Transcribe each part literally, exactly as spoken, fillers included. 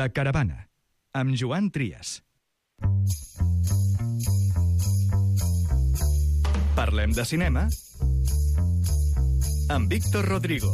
La Caravana, amb Joan Trias. Parlem de cinema amb Víctor Rodrigo.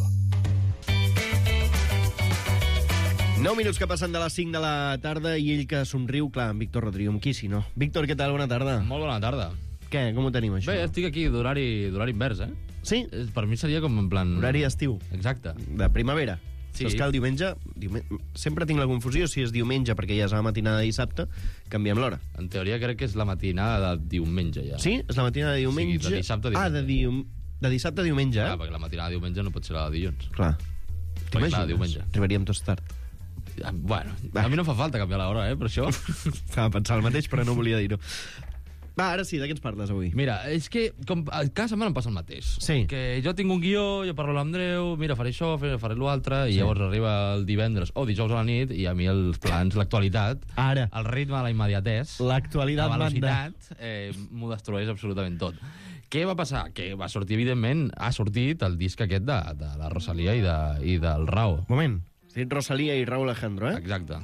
nou minuts que passen de les cinc de la tarda i ell que somriu, clar, amb Víctor Rodrigo, amb qui si no? Víctor, què tal? Bona tarda. Molt bona tarda. Què? Com ho tenim, això? Bé, estic aquí d'horari d'horari invers, eh? Sí? Per mi seria com en plan... Horari d'estiu. Exacte. De primavera. Sí. Saps que el diumenge... diumenge... Sempre tinc la confusió si és diumenge perquè ja és la matinada de dissabte, canviem l'hora. En teoria crec que és la matinada de diumenge, ja. Sí? És la matinada de diumenge... Sí, de dissabte a diumenge. Ah, de, dium... de dissabte a diumenge, eh? Clar, perquè la matinada de diumenge no pot ser la de dilluns. Clar. Perquè, clar, diumenge. Arribaríem tots tard. Bueno, a mi no fa falta canviar l'hora, eh, per això. Estava pensant el mateix, però no volia dir-ho. Va, ara sí, de què ens parles avui? Mira, és que com, cada setmana em passa el mateix. Sí. Que jo tinc un guió, jo parlo amb l'Andreu, mira, faré això, faré l'altre, i Sí. llavors arriba el divendres o dijous a la nit, i a mi els plans, l'actualitat, Ara. el ritme, la immediatès, L'actualitat la manda. velocitat, eh, m'ho destrueix absolutament tot. Què va passar? Que va sortir, evidentment, ha sortit el disc aquest de, de la Rosalía i, de, i del Rao. Moment. Sí, Rosalía i Raúl Alejandro, eh? Exacte.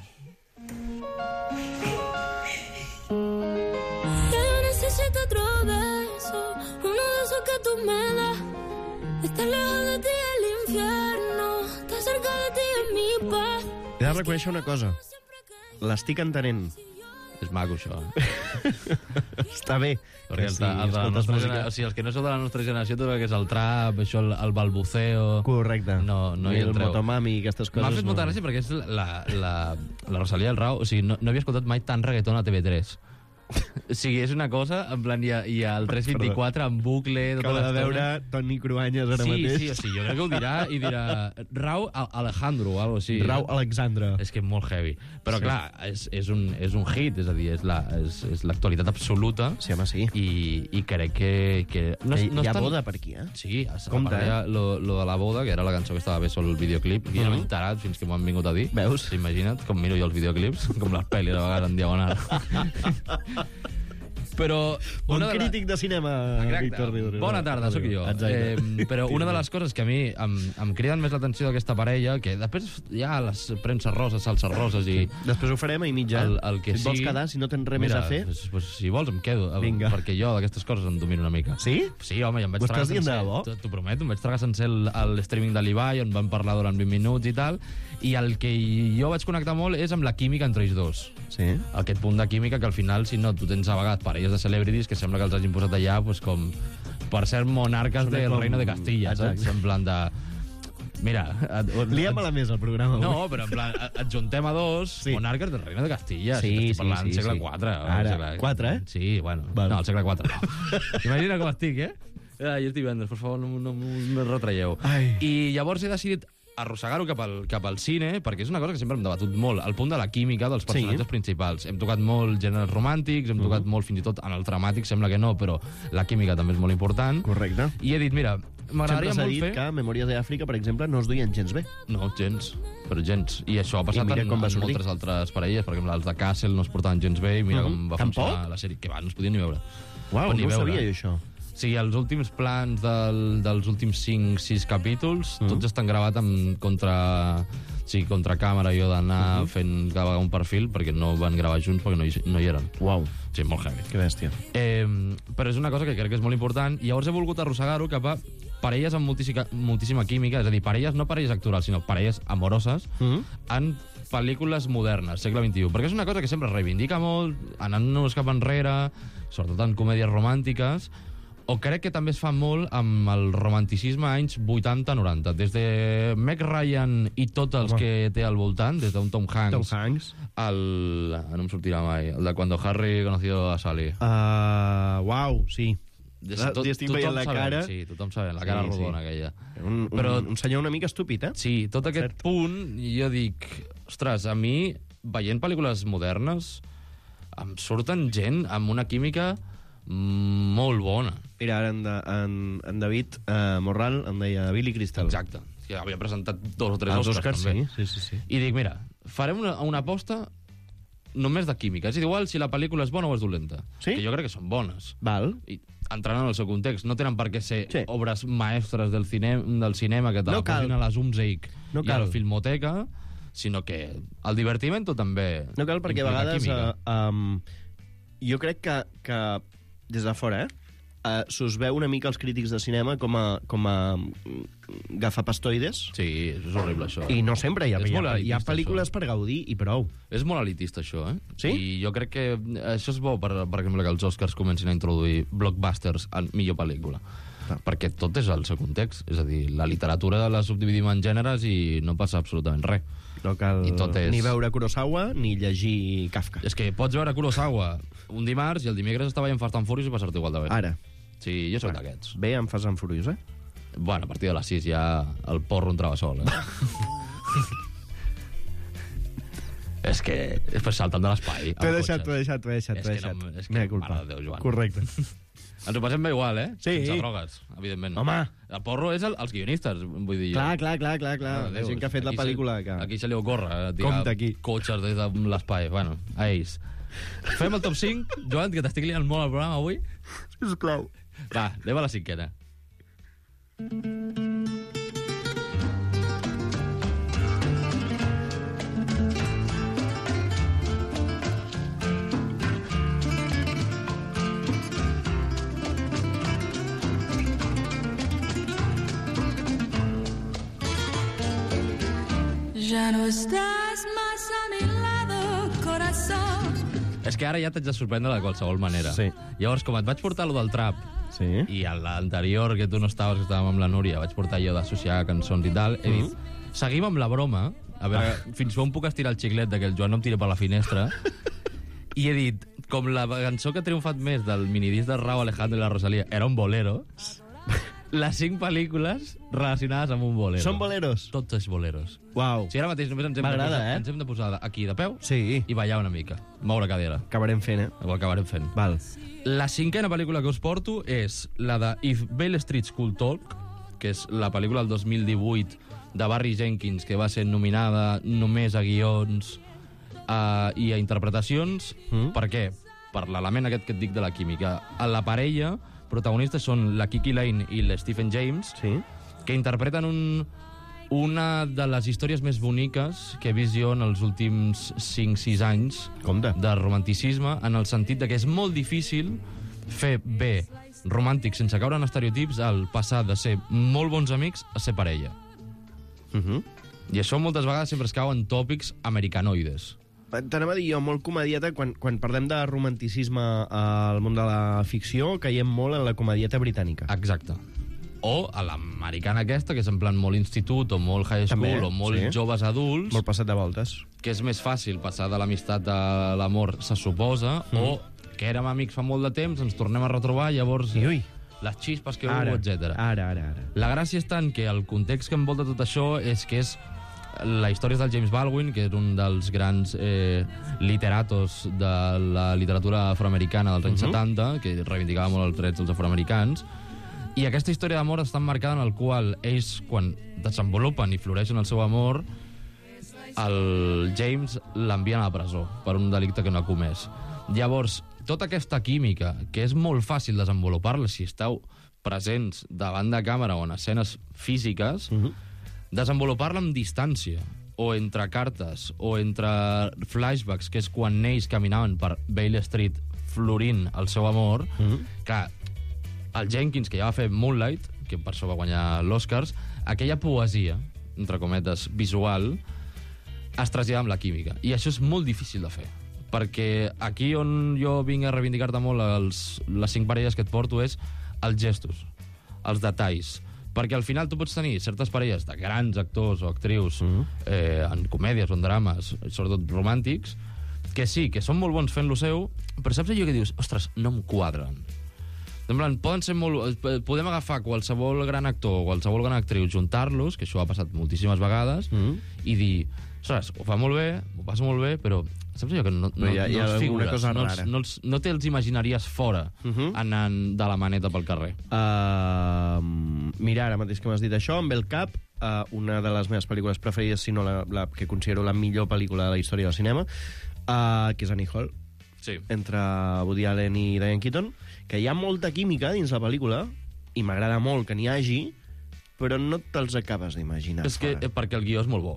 Necesito otro beso, uno de esos que tú me das. Estar lejos de ti es el infierno, estar cerca de ti es mi paz. He de reconèixer una cosa. L'estic entenent. És maco, això. Eh? Està bé. Perquè Que el, sí, el, el, la escoltes nostra música. genera... o sigui, els que no sou de la nostra generació, tot el que és el trap, això, el, el balbuceo... Correcte. No, no hi I el entreu. motomami i aquestes coses. M'ha fet molta no. gràcia perquè és la, la, la Rosalía i el Rao... O sigui, no, no havia escoltat mai tant reggaeton a T V tres. O sigui, és una cosa, en plan, hi ha, hi ha el tres vint-i-quatre en bucle... Tota Acaba de l'estona. veure Toni Cruanyes ara sí, mateix. Sí, o sigui, jo crec que ho dirà i dirà Rao Alejandro o alguna cosa així. Rau Alexandra. És que és molt heavy. Però, Sí. sí. clar, és, és, un, és un hit, és a dir, és la- és és l'actualitat absoluta. Sí, home, sí. I, i crec que... que no, Hi, no hi és ha tan... boda per aquí, eh? Sí, a, Compte, a part, eh? hi ha lo, lo de la boda, que era la cançó que estava bé sobre el videoclip, i no m'he enterat fins que m'ho han vingut a dir. Veus? Sí, imagina't, com miro jo els videoclips, com les pel·lis a vegades en diagonal. Però... Un una de la- crític de cinema, Exacte. Víctor Rodrigo. Bona tarda, sóc jo. Exacte. Eh, però una de les coses que a mi em, em criden més l'atenció d'aquesta parella, que després hi ha les premses roses, salses roses i... Després ho farem a i mitja. El, el que si et vols sigui... quedar, si no tens res més Mira, a fer... Pues, pues, si vols em quedo, eh, Vinga. perquè jo d'aquestes coses en domino una mica. Sí? Sí, home, i em vaig Ho tragar estàs dient de sencer... debò? T'ho- T'ho prometo, em vaig tragar sencer el, el streaming de l'Ibai, on vam parlar durant vint minuts i tal, i el que jo vaig connectar molt és amb la química entre ells dos. Sí. Aquest punt de química que al final, si no, tu tens a vegades parelles de celebrities que sembla que els hagin posat allà pues, com per ser monarques Sona del com- reino de Castilla, Exacte. saps? En plan de... Mira... Et, et, Liam a la mesa, el programa. no, avui. però en plan, et et juntem a dos Sí. sí. monarques del reino de Castilla. Sí, si sí, estic parlant sí, segle sí. quatre. Ara, segle... quatre, eh? Sí, bueno. Val. No, el segle quatre no. Imagina com estic, eh? Ai, és divendres, per favor, no, no, no em retraieu. Ai. I llavors he decidit arrossegar-ho cap al, cap al cine, perquè és una cosa que sempre hem debatut molt, al punt de la química dels personatges Sí. principals. Hem tocat molt gèneres romàntics, hem tocat molt fins i tot en el dramàtic, sembla que no, però la química també és molt important. Correcte. I he dit, mira, Sempre m'agradaria s'ha molt dit fer... que Memòries d'Àfrica, per exemple, no es duien gens bé. No, gens, però gens. I això ha passat I mira en, com va en sortir. moltes altres parelles, per exemple, els de Castle no es portaven gens bé, i mira Mhm. com va Tampoc? funcionar la sèrie. Que va, no es podien ni veure. Uau, Pot ni no ho veure. sabia jo, això. O sigui, els últims plans del, dels últims cinc sis capítols, Mhm. tots estan gravats amb contra... Sí, contra càmera, jo d'anar Mhm. fent cada un perfil, perquè no van gravar junts, perquè no hi, no hi eren. Uau, Sí, molt heavy. que bèstia. Eh, però és una cosa que crec que és molt important, i llavors he volgut arrossegar-ho cap a parelles amb moltíssima, moltíssima química, és a dir, parelles, no parelles actuals, sinó parelles amoroses, Mhm. en pel·lícules modernes, segle vint-i-u, perquè és una cosa que sempre es reivindica molt, anant-nos cap enrere, sobretot en comèdies romàntiques, o crec que també es fa molt amb el romanticisme anys vuitanta noranta, des de Meg Ryan i tots els Home. que té al voltant, des d'un Tom Hanks, Tom Hanks. el... no em sortirà mai, el de Cuando Harry conoció a Sally. Uh, uau, sí. De- Ara tot- li estic tothom veient la sabem, cara. Sí, tothom sabe, la cara Sí, sí. rodona aquella. Un, un, Però- un senyor una mica estúpid, eh? Sí, tot aquest Cert. punt, jo dic, ostres, a mi, veient pel·lícules modernes, em surten gent amb una química molt bona. Mira, ara en, de, en, en David uh, Morral em deia Billy Crystal. Exacte. Que havia presentat dos o tres Els Oscars, Oscars, també. sí, sí, sí, sí. I dic, mira, farem una, una aposta només de química. És igual si la pel·lícula és bona o és dolenta. Sí? Que jo crec que són bones. Val. I entrant en el seu context, no tenen per què ser Sí. obres maestres del, cine, del cinema que te No la cal. posin a les U M S E I C No i a cal. la Filmoteca, sinó que el divertimento també No cal, perquè a implica vegades... química. Uh, um, jo crec que, que des de fora, eh, uh, s'us veu una mica els crítics de cinema com a, com a gafapastoides. Sí, és horrible, això. I no sempre hi ha, És hi molt ha, hi ha elitista, pel·lícules això. per gaudir i prou. És molt elitista, això, eh? Sí? I jo crec que això és bo, per, per exemple, que els Oscars comencin a introduir blockbusters en millor pel·lícula. Ah. Perquè tot és el seu context. És a dir, la literatura la subdividim en gèneres i no passa absolutament res. No cal I tot és- ni veure Kurosawa ni llegir Kafka. És que pots veure Kurosawa un dimarts i el dimecres està veient Fast and Furious i passar-te igual de bé. Ara. Sí, jo soc d'aquests. Bé, em fas en furiós, eh? Bueno, a partir de les sis ja el porro entrava sol, eh? És que... És per saltant de l'espai. T'ho he amb deixat, cotxes. t'ho he deixat, t'ho he deixat, És t'ho he que deixat. no- és que, Mea culpa. mare de Déu, Joan. Correcte. Ens ho passem bé igual, eh? Sí. Sense drogues, evidentment. Home. El porro és el, els guionistes, vull dir. Clar, clar, clar, clar, clar. Mare de La Déu, gent que ha fet la aquí pel·lícula. Se, Que... aquí se li ocorre eh, tirar Compte aquí. cotxes des de l'espai. Bueno, a ells. Fem el top cinc. Joan, que t'estic liant molt el programa avui. Sisplau. Va, anem a la cinquena. Ya no estás más a mi lado, corazón. És que ara ja t'haig de sorprendre de qualsevol manera. Sí. Llavors, com et vaig portar lo del trap, Sí. i a l'anterior, que tu no estaves, que estàvem amb la Núria, vaig portar jo d'associar cançons i tal, he dit, seguim amb la broma, a veure, fins on puc estirar el xiclet de que el Joan no em tiri per la finestra, i he dit, com la cançó que ha triomfat més del minidisc de Rauw Alejandro i la Rosalía era un bolero, les cinc pel·lícules relacionades amb un bolero. Són boleros? Tots els boleros. Uau. Si ara mateix només ens hem, de M'agrada, posar, eh? ens hem de posar aquí de peu Sí. i ballar una mica, moure cadera. Acabarem fent, eh? Ho acabarem fent. Val. La cinquena pel·lícula que us porto és la de If Beale Street Could Talk, que és la pel·lícula del dos mil divuit de Barry Jenkins, que va ser nominada només a guions uh, i a interpretacions. Mm. Per què? Per l'element aquest que et dic de la química. A la parella, protagonistes són la Kiki Lane i l'Stephen James, Sí. que interpreten un, una de les històries més boniques que he vist jo en els últims cinc sis anys Compte. de romanticisme, en el sentit de que és molt difícil fer bé romàntic sense caure en estereotips al passar de ser molt bons amics a ser parella. Uh -huh. I això moltes vegades sempre es cau en tòpics americanoides. T'anava a dir jo, molt comedieta, quan, quan parlem de romanticisme al món de la ficció, caiem molt en la comedieta britànica. Exacte. O a l'americana aquesta, que és en plan molt institut o molt high school També, o molt sí. joves adults, Molt passat de voltes. que és més fàcil passar de l'amistat a l'amor, se suposa, mm. o que érem amics fa molt de temps, ens tornem a retrobar, llavors I ui. les xispes que Ara, hubo, etcètera. ara, ara, ara. La gràcia és tant que el context que envolta tot això és que és la història és del James Baldwin, que és un dels grans eh, literatos de la literatura afroamericana dels anys Mhm. setanta, que reivindicava molt els drets dels afroamericans, i aquesta història d'amor està emmarcada en el qual ells, quan desenvolupen i floreixen el seu amor, el James l'envien a la presó per un delicte que no ha comès. Llavors, tota aquesta química, que és molt fàcil desenvolupar-la si esteu presents davant de càmera o en escenes físiques, Uh -huh. desenvolupar-la amb distància, o entre cartes, o entre flashbacks, que és quan ells caminaven per Bailey Street florint el seu amor, Uh -huh. que el Jenkins, que ja va fer Moonlight, que per això va guanyar l'Oscars, aquella poesia, entre cometes, visual, es trasllada amb la química. I això és molt difícil de fer. Perquè aquí on jo vinc a reivindicar-te molt els, les cinc parelles que et porto és els gestos, els detalls. Perquè al final tu pots tenir certes parelles de grans actors o actrius Mhm. eh, en comèdies o en drames, sobretot romàntics, que sí, que són molt bons fent lo seu, però saps allò que dius, ostres, no em quadren. En plan, poden ser molt... Podem agafar qualsevol gran actor o qualsevol gran actriu, juntar-los, que això ha passat moltíssimes vegades, Mhm. i dir, ostres, ho fa molt bé, ho passa molt bé, però saps allò que no, no, Però hi ha- hi ha no els alguna figures, cosa no, els, rara. no, els, no te'ls imaginaries fora Mhm. anant de la maneta pel carrer. Uh, mira, ara mateix que m'has dit això, em ve al cap uh, una de les meves pel·lícules preferides, si no la, la que considero la millor pel·lícula de la història del cinema, uh, que és Annie Hall, Sí. entre Woody Allen i Diane Keaton, que hi ha molta química dins la pel·lícula, i m'agrada molt que n'hi hagi, però no te'ls acabes d'imaginar. És que fora. eh, perquè el guió és molt bo.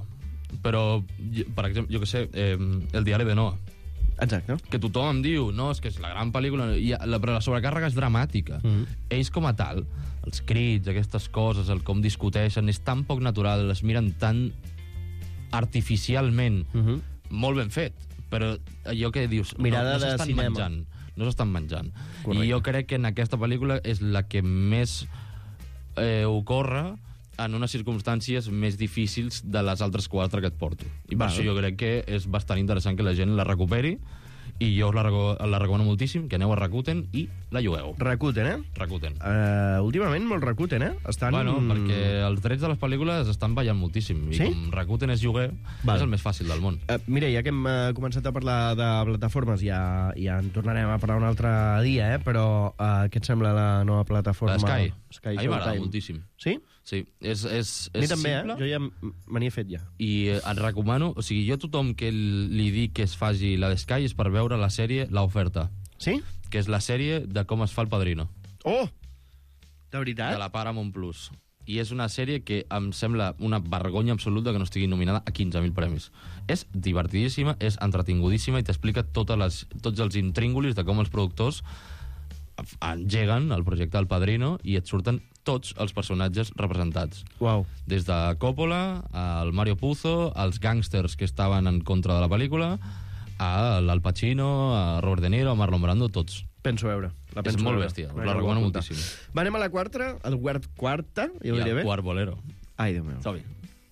Però, per exemple, jo què sé, eh, El diari de Noah, Exacte. que tothom em diu, no, és que és la gran pel·lícula, i la, però la sobrecàrrega és dramàtica. Mm -hmm. Ells com a tal, els crits, aquestes coses, el com discuteixen, és tan poc natural, es miren tan artificialment, mm -hmm. molt ben fet, però allò que dius, mirada no, no de s'estan cinema. menjant. No s'estan menjant. Correcte. I jo crec que en aquesta pel·lícula és la que més eh, ocorre en unes circumstàncies més difícils de les altres quatre que et porto. I per Val. això jo crec que és bastant interessant que la gent la recuperi, i jo la, reco la recomano moltíssim, que aneu a Rakuten i la llogueu. Rakuten, eh? Rakuten. Uh, últimament molt Rakuten, eh? Estan... Bueno, perquè els drets de les pel·lícules estan ballant moltíssim. I Sí? com Rakuten és lloguer, Val. és el més fàcil del món. Uh, mira, ja que hem uh, començat a parlar de plataformes, ja, ja en tornarem a parlar un altre dia, eh? Però uh, què et sembla la nova plataforma? La Sky. Sky A mi m'agrada Showtime. moltíssim. Sí? Sí, és, és, A mi és també, simple. eh? Jo ja m- me n'hi he fet ja. I eh, et recomano, o sigui, jo a tothom que li dic que es faci la de Sky és per veure la sèrie L'Oferta, Sí? que és la sèrie de com es fa el Padrino, Oh! De veritat? de la Paramount Plus. I és una sèrie que em sembla una vergonya absoluta que no estigui nominada a quinze mil premis. És divertidíssima, és entretingudíssima i t'explica totes les, tots els intríngulis de com els productors engeguen el projecte del Padrino i et surten tots els personatges representats. Uau. Des de Coppola, al Mario Puzo, als gàngsters que estaven en contra de la pel·lícula, al Pacino, a Robert De Niro, a Marlon Brando, tots. Penso veure. La És penso molt veure. bèstia, us Vinga, la ho recomano vull apuntar. moltíssim. Va, anem a la quarta, el quart quarta, ja ho I diré el bé. quart bolero. Ai, Déu meu. Som-hi.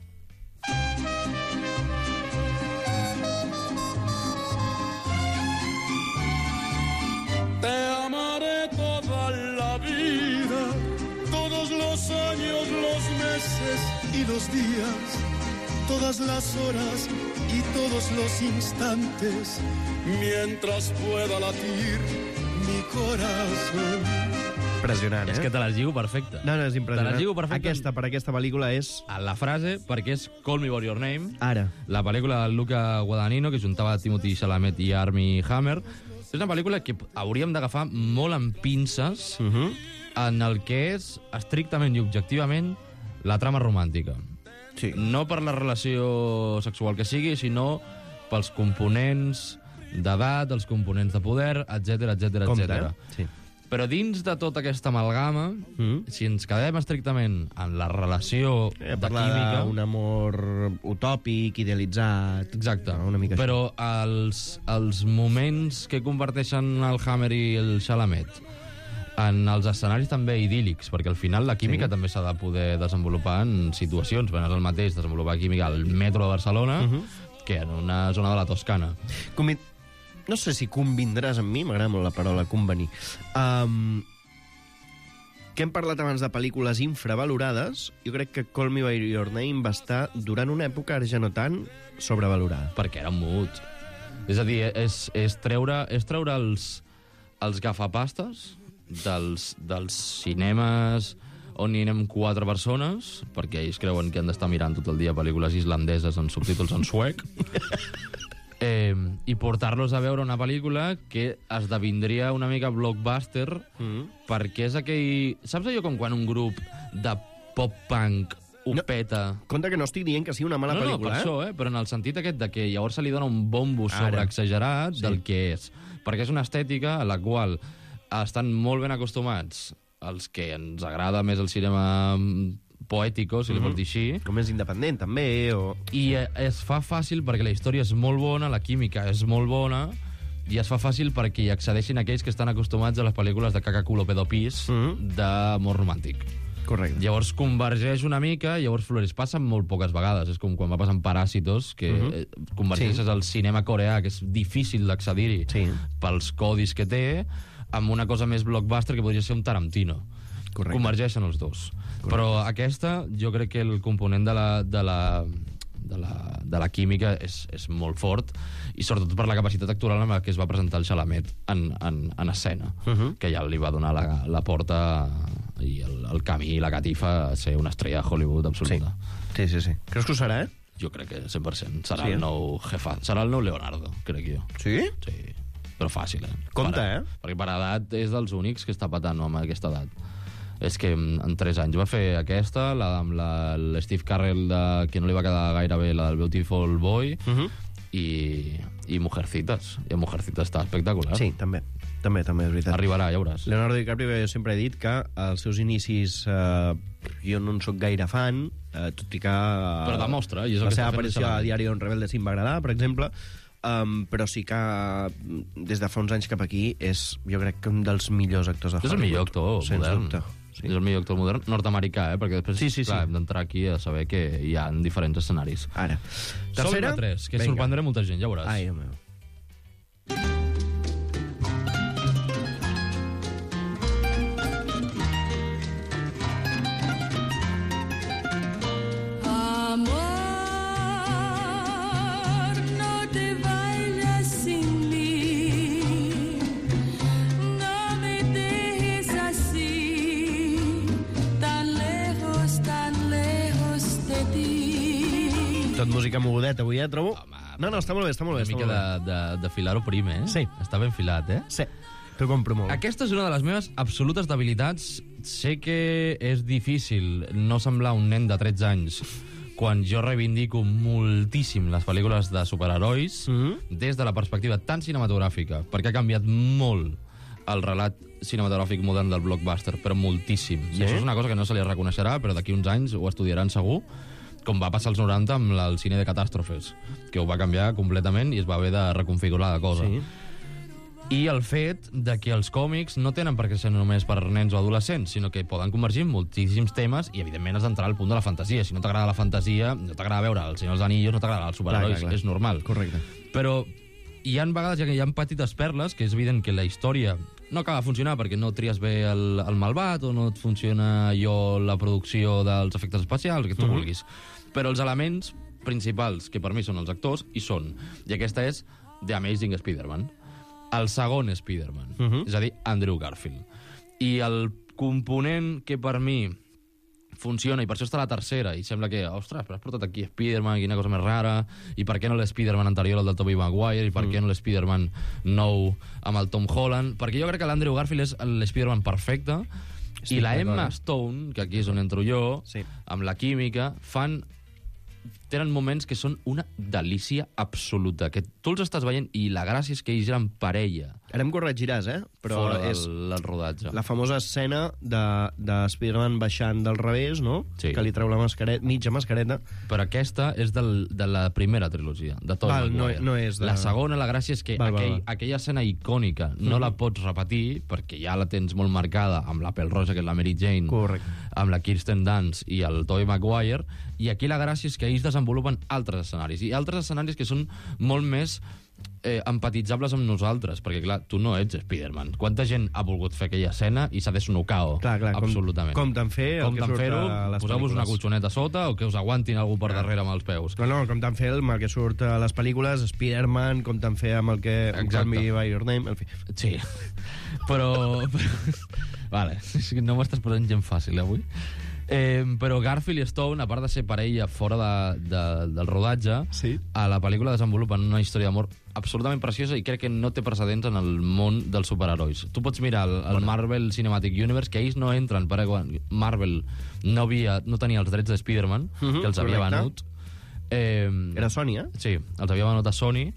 Te amaré toda la vida, todos los años, los meses y los días, todas las horas y todos los instantes, mientras pueda latir mi corazón. Impressionant, eh? És que te les lligo perfecte. No, no, és impressionant. Te les lligo perfecte. Aquesta, per aquesta pel·lícula és... A la frase, perquè és Call Me By Your Name, Ara. la pel·lícula de Luca Guadagnino, que juntava Timothy Chalamet i Armie Hammer. És una pel·lícula que hauríem d'agafar molt amb pinces Uh -huh. en el que és estrictament i objectivament la trama romàntica. Sí. No per la relació sexual que sigui, sinó pels components d'edat, els components de poder, etc etc Compte, etc. eh? Sí. Però dins de tota aquesta amalgama, Mm. si ens quedem estrictament en la relació Eh, de parlar química... d'un amor utòpic, idealitzat... Exacte. Una mica així. Però els, els moments que comparteixen el Hammer i el Chalamet en els escenaris també idíl·lics, perquè al final la química Sí. també s'ha de poder desenvolupar en situacions. Bé, no és el mateix desenvolupar química al metro de Barcelona Mhm. que en una zona de la Toscana. Convi... No sé si convindràs amb mi, m'agrada molt la paraula convenir. Um, que hem parlat abans de pel·lícules infravalorades, jo crec que Call Me By Your Name va estar, durant una època, ara ja no tant, sobrevalorada. Perquè era mut. És a dir, és, és treure, és treure els, els gafapastes dels, dels cinemes on hi anem quatre persones, perquè ells creuen que han d'estar mirant tot el dia pel·lícules islandeses amb subtítols en suec, eh, i portar-los a veure una pel·lícula que esdevindria una mica blockbuster, Mm. perquè és aquell... Saps allò com quan un grup de pop-punk ho No. peta... Compte que no estic dient que sigui una mala no, pel·lícula, no, per eh? això, eh? Però en el sentit aquest de que llavors se li dona un bombo Ara. sobreexagerat Sí. del que és. Perquè és una estètica a la qual estan molt ben acostumats els que ens agrada més el cinema mm, poètico, si li vols dir així, Com és independent, també, o... i eh, es fa fàcil perquè la història és molt bona, la química és molt bona, i es fa fàcil perquè hi accedeixin aquells que estan acostumats a les pel·lícules de caca, culo, pedo, pis, Mhm. d'amor romàntic. Correcte. Llavors convergeix una mica, llavors floreix. Passa molt poques vegades, és com quan va passar amb Paràsitos, que uh Mhm. -huh. convergeixes Sí. el cinema coreà, que és difícil d'accedir-hi Sí. pels codis que té, amb una cosa més blockbuster que podria ser un Tarantino. Correcte. Convergeixen els dos. Correcte. Però aquesta, jo crec que el component de la, de la, de la, de la química és, és molt fort, i sobretot per la capacitat actoral amb la que es va presentar el Chalamet en, en, en escena, Uh -huh. que ja li va donar la, la porta i el, el camí i la catifa a ser una estrella de Hollywood Sí. absoluta. sí, sí, sí. Creus que ho serà, eh? Jo crec que cent per cent. Serà Sí, eh? el nou jefa. Serà el nou Leonardo, crec jo. Sí? Sí, però fàcil, eh? Compte, per, eh? Perquè per edat és dels únics que està patant, home, aquesta edat. És que en tres anys va fer aquesta, la amb la- l'Steve Carell, de, que no li va quedar gaire bé, la del Beautiful Boy, Uh -huh. i, i Mujercitas. I Mujercitas està espectacular. Sí, també. També, també, és veritat. Arribarà, ja veuràs. Leonardo DiCaprio, jo sempre he dit que als seus inicis eh, jo no en sóc gaire fan, eh, tot i que... Eh, Però demostra, i és el la que seva està fent aparició a excel·lent. Diari d'un rebelde sí em va agradar, per exemple, um, però sí que des de fa uns anys cap aquí és, jo crec que un dels millors actors de És el Hollywood. millor actor Sens modern. dubte. Sí. És el millor actor modern nord-americà, eh? Perquè després Sí, sí, clar, sí. hem d'entrar aquí a saber que hi ha diferents escenaris. Ara. Sol de tres, que Vinga. sorprendré molta gent, ja veuràs. Ai, Déu meu. Amor, no te vayas sin mí, no me dejes así, tan lejos, tan lejos de ti. Tot música mogudeta avui, eh, trobo? Home, no, no, està molt bé, està molt bé. Una està mica molt de, de, de filar-ho prim, eh? Sí. Està ben filat, eh? bé. Sí, t'ho compro molt. Aquesta és una de les meves absolutes debilitats. Sé que és difícil no semblar un nen de tretze anys quan jo reivindico moltíssim les pel·lícules de superherois Mhm. des de la perspectiva tan cinematogràfica, perquè ha canviat molt el relat cinematogràfic modern del blockbuster, però moltíssim. Sí? I això és una cosa que no se li reconeixerà, però d'aquí uns anys ho estudiaran segur, com va passar als noranta amb el cine de catàstrofes, que ho va canviar completament i es va haver de reconfigurar la cosa. Sí. I el fet de que els còmics no tenen per què ser només per nens o adolescents, sinó que poden convergir en moltíssims temes i, evidentment, has d'entrar al punt de la fantasia. Si no t'agrada la fantasia, no t'agrada veure El Senyor dels Anillos, no t'agrada els superherois, Clar, clar, clar. és normal. Correcte. Però hi ha vegades que hi ha petites perles, que és evident que la història no acaba de funcionar perquè no tries bé el, el malvat o no et funciona allò la producció dels efectes especials, el que tu Mhm. vulguis. Però els elements principals, que per mi són els actors, hi són. I aquesta és The Amazing Spider-Man. El segon Spider-Man, Mhm. és a dir, Andrew Garfield. I el component que per mi funciona, i per això està la tercera, i sembla que, ostres, però has portat aquí Spider-Man, quina cosa més rara, i per què no l'Spider-Man anterior, el del Tobey Maguire, i per mm. què no l'Spider-Man nou amb el Tom Holland? Perquè jo crec que l'Andrew Garfield és l'Spider-Man perfecte, Estic i la d'acord. Emma Stone, que aquí és on entro jo, Sí. amb la química, fan tenen moments que són una delícia absoluta, que tu els estàs veient i la gràcia és que ells eren parella Ara em corregiràs, eh? Però fora del, és del rodatge. la famosa escena de, de Spider-Man baixant del revés, no? Sí. Que li treu la mascareta, mitja mascareta. Però aquesta és del, de la primera trilogia, de Tobey Val, no- Maguire. no és de- La segona, la gràcia és que Val, val, aquell, val. aquella escena icònica no la pots repetir perquè ja la tens molt marcada amb la pèl roja, que és la Mary Jane, Correcte. amb la Kirsten Dunst i el Tobey Maguire, i aquí la gràcia és que ells desenvolupen altres escenaris, i altres escenaris que són molt més eh, empatitzables amb nosaltres, perquè, clar, tu no ets Spider-Man. Quanta gent ha volgut fer aquella escena i s'ha desnocao? Clar, clar, com- absolutament. com t'han fet el com que t'han surt fer-ho, a les poseu-vos una pel·lícules. colxoneta a sota o que us aguantin algú per darrere amb els peus. Però no, com t'han fet amb el que surt a les pel·lícules, Spider-Man, com t'han fet amb el que... Exacte. Call Me By Your Name, en fi. Sí, però... vale, és que no m'estàs posant gent fàcil, eh, avui. Eh, però Garfield i Stone, a part de ser parella fora de, de, del rodatge, Sí. a la pel·lícula desenvolupen una història d'amor absolutament preciosa i crec que no té precedents en el món dels superherois. Tu pots mirar el, el Marvel Cinematic Universe, que ells no entren perquè quan Marvel no, havia, no tenia els drets de Spider-Man, Mhm, que els havia correcte. venut. Eh, Era Sony, eh? Sí, els havia venut a Sony.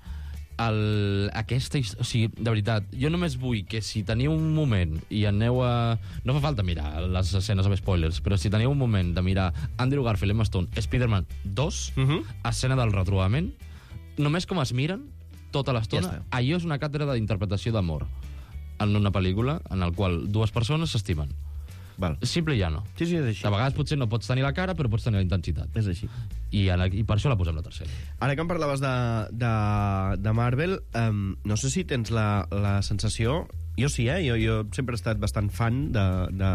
El, aquesta, his- o sigui, de veritat, jo només vull que si teniu un moment i aneu a... No fa falta mirar les escenes amb spoilers, però si teniu un moment de mirar Andrew Garfield, Emma Stone, Spider-Man dos, Mhm. escena del retrobament, només com es miren tota Ja l'estona, està. allò és una càtedra d'interpretació d'amor en una pel·lícula en la qual dues persones s'estimen. Val. Simple i llano. Sí, sí, és així. De vegades potser no pots tenir la cara, però pots tenir la intensitat. És així. I, en, I per això la posem la tercera. Ara que em parlaves de, de, de Marvel, um, no sé si tens la, la sensació... Jo sí, eh? Jo, jo sempre he estat bastant fan de, de,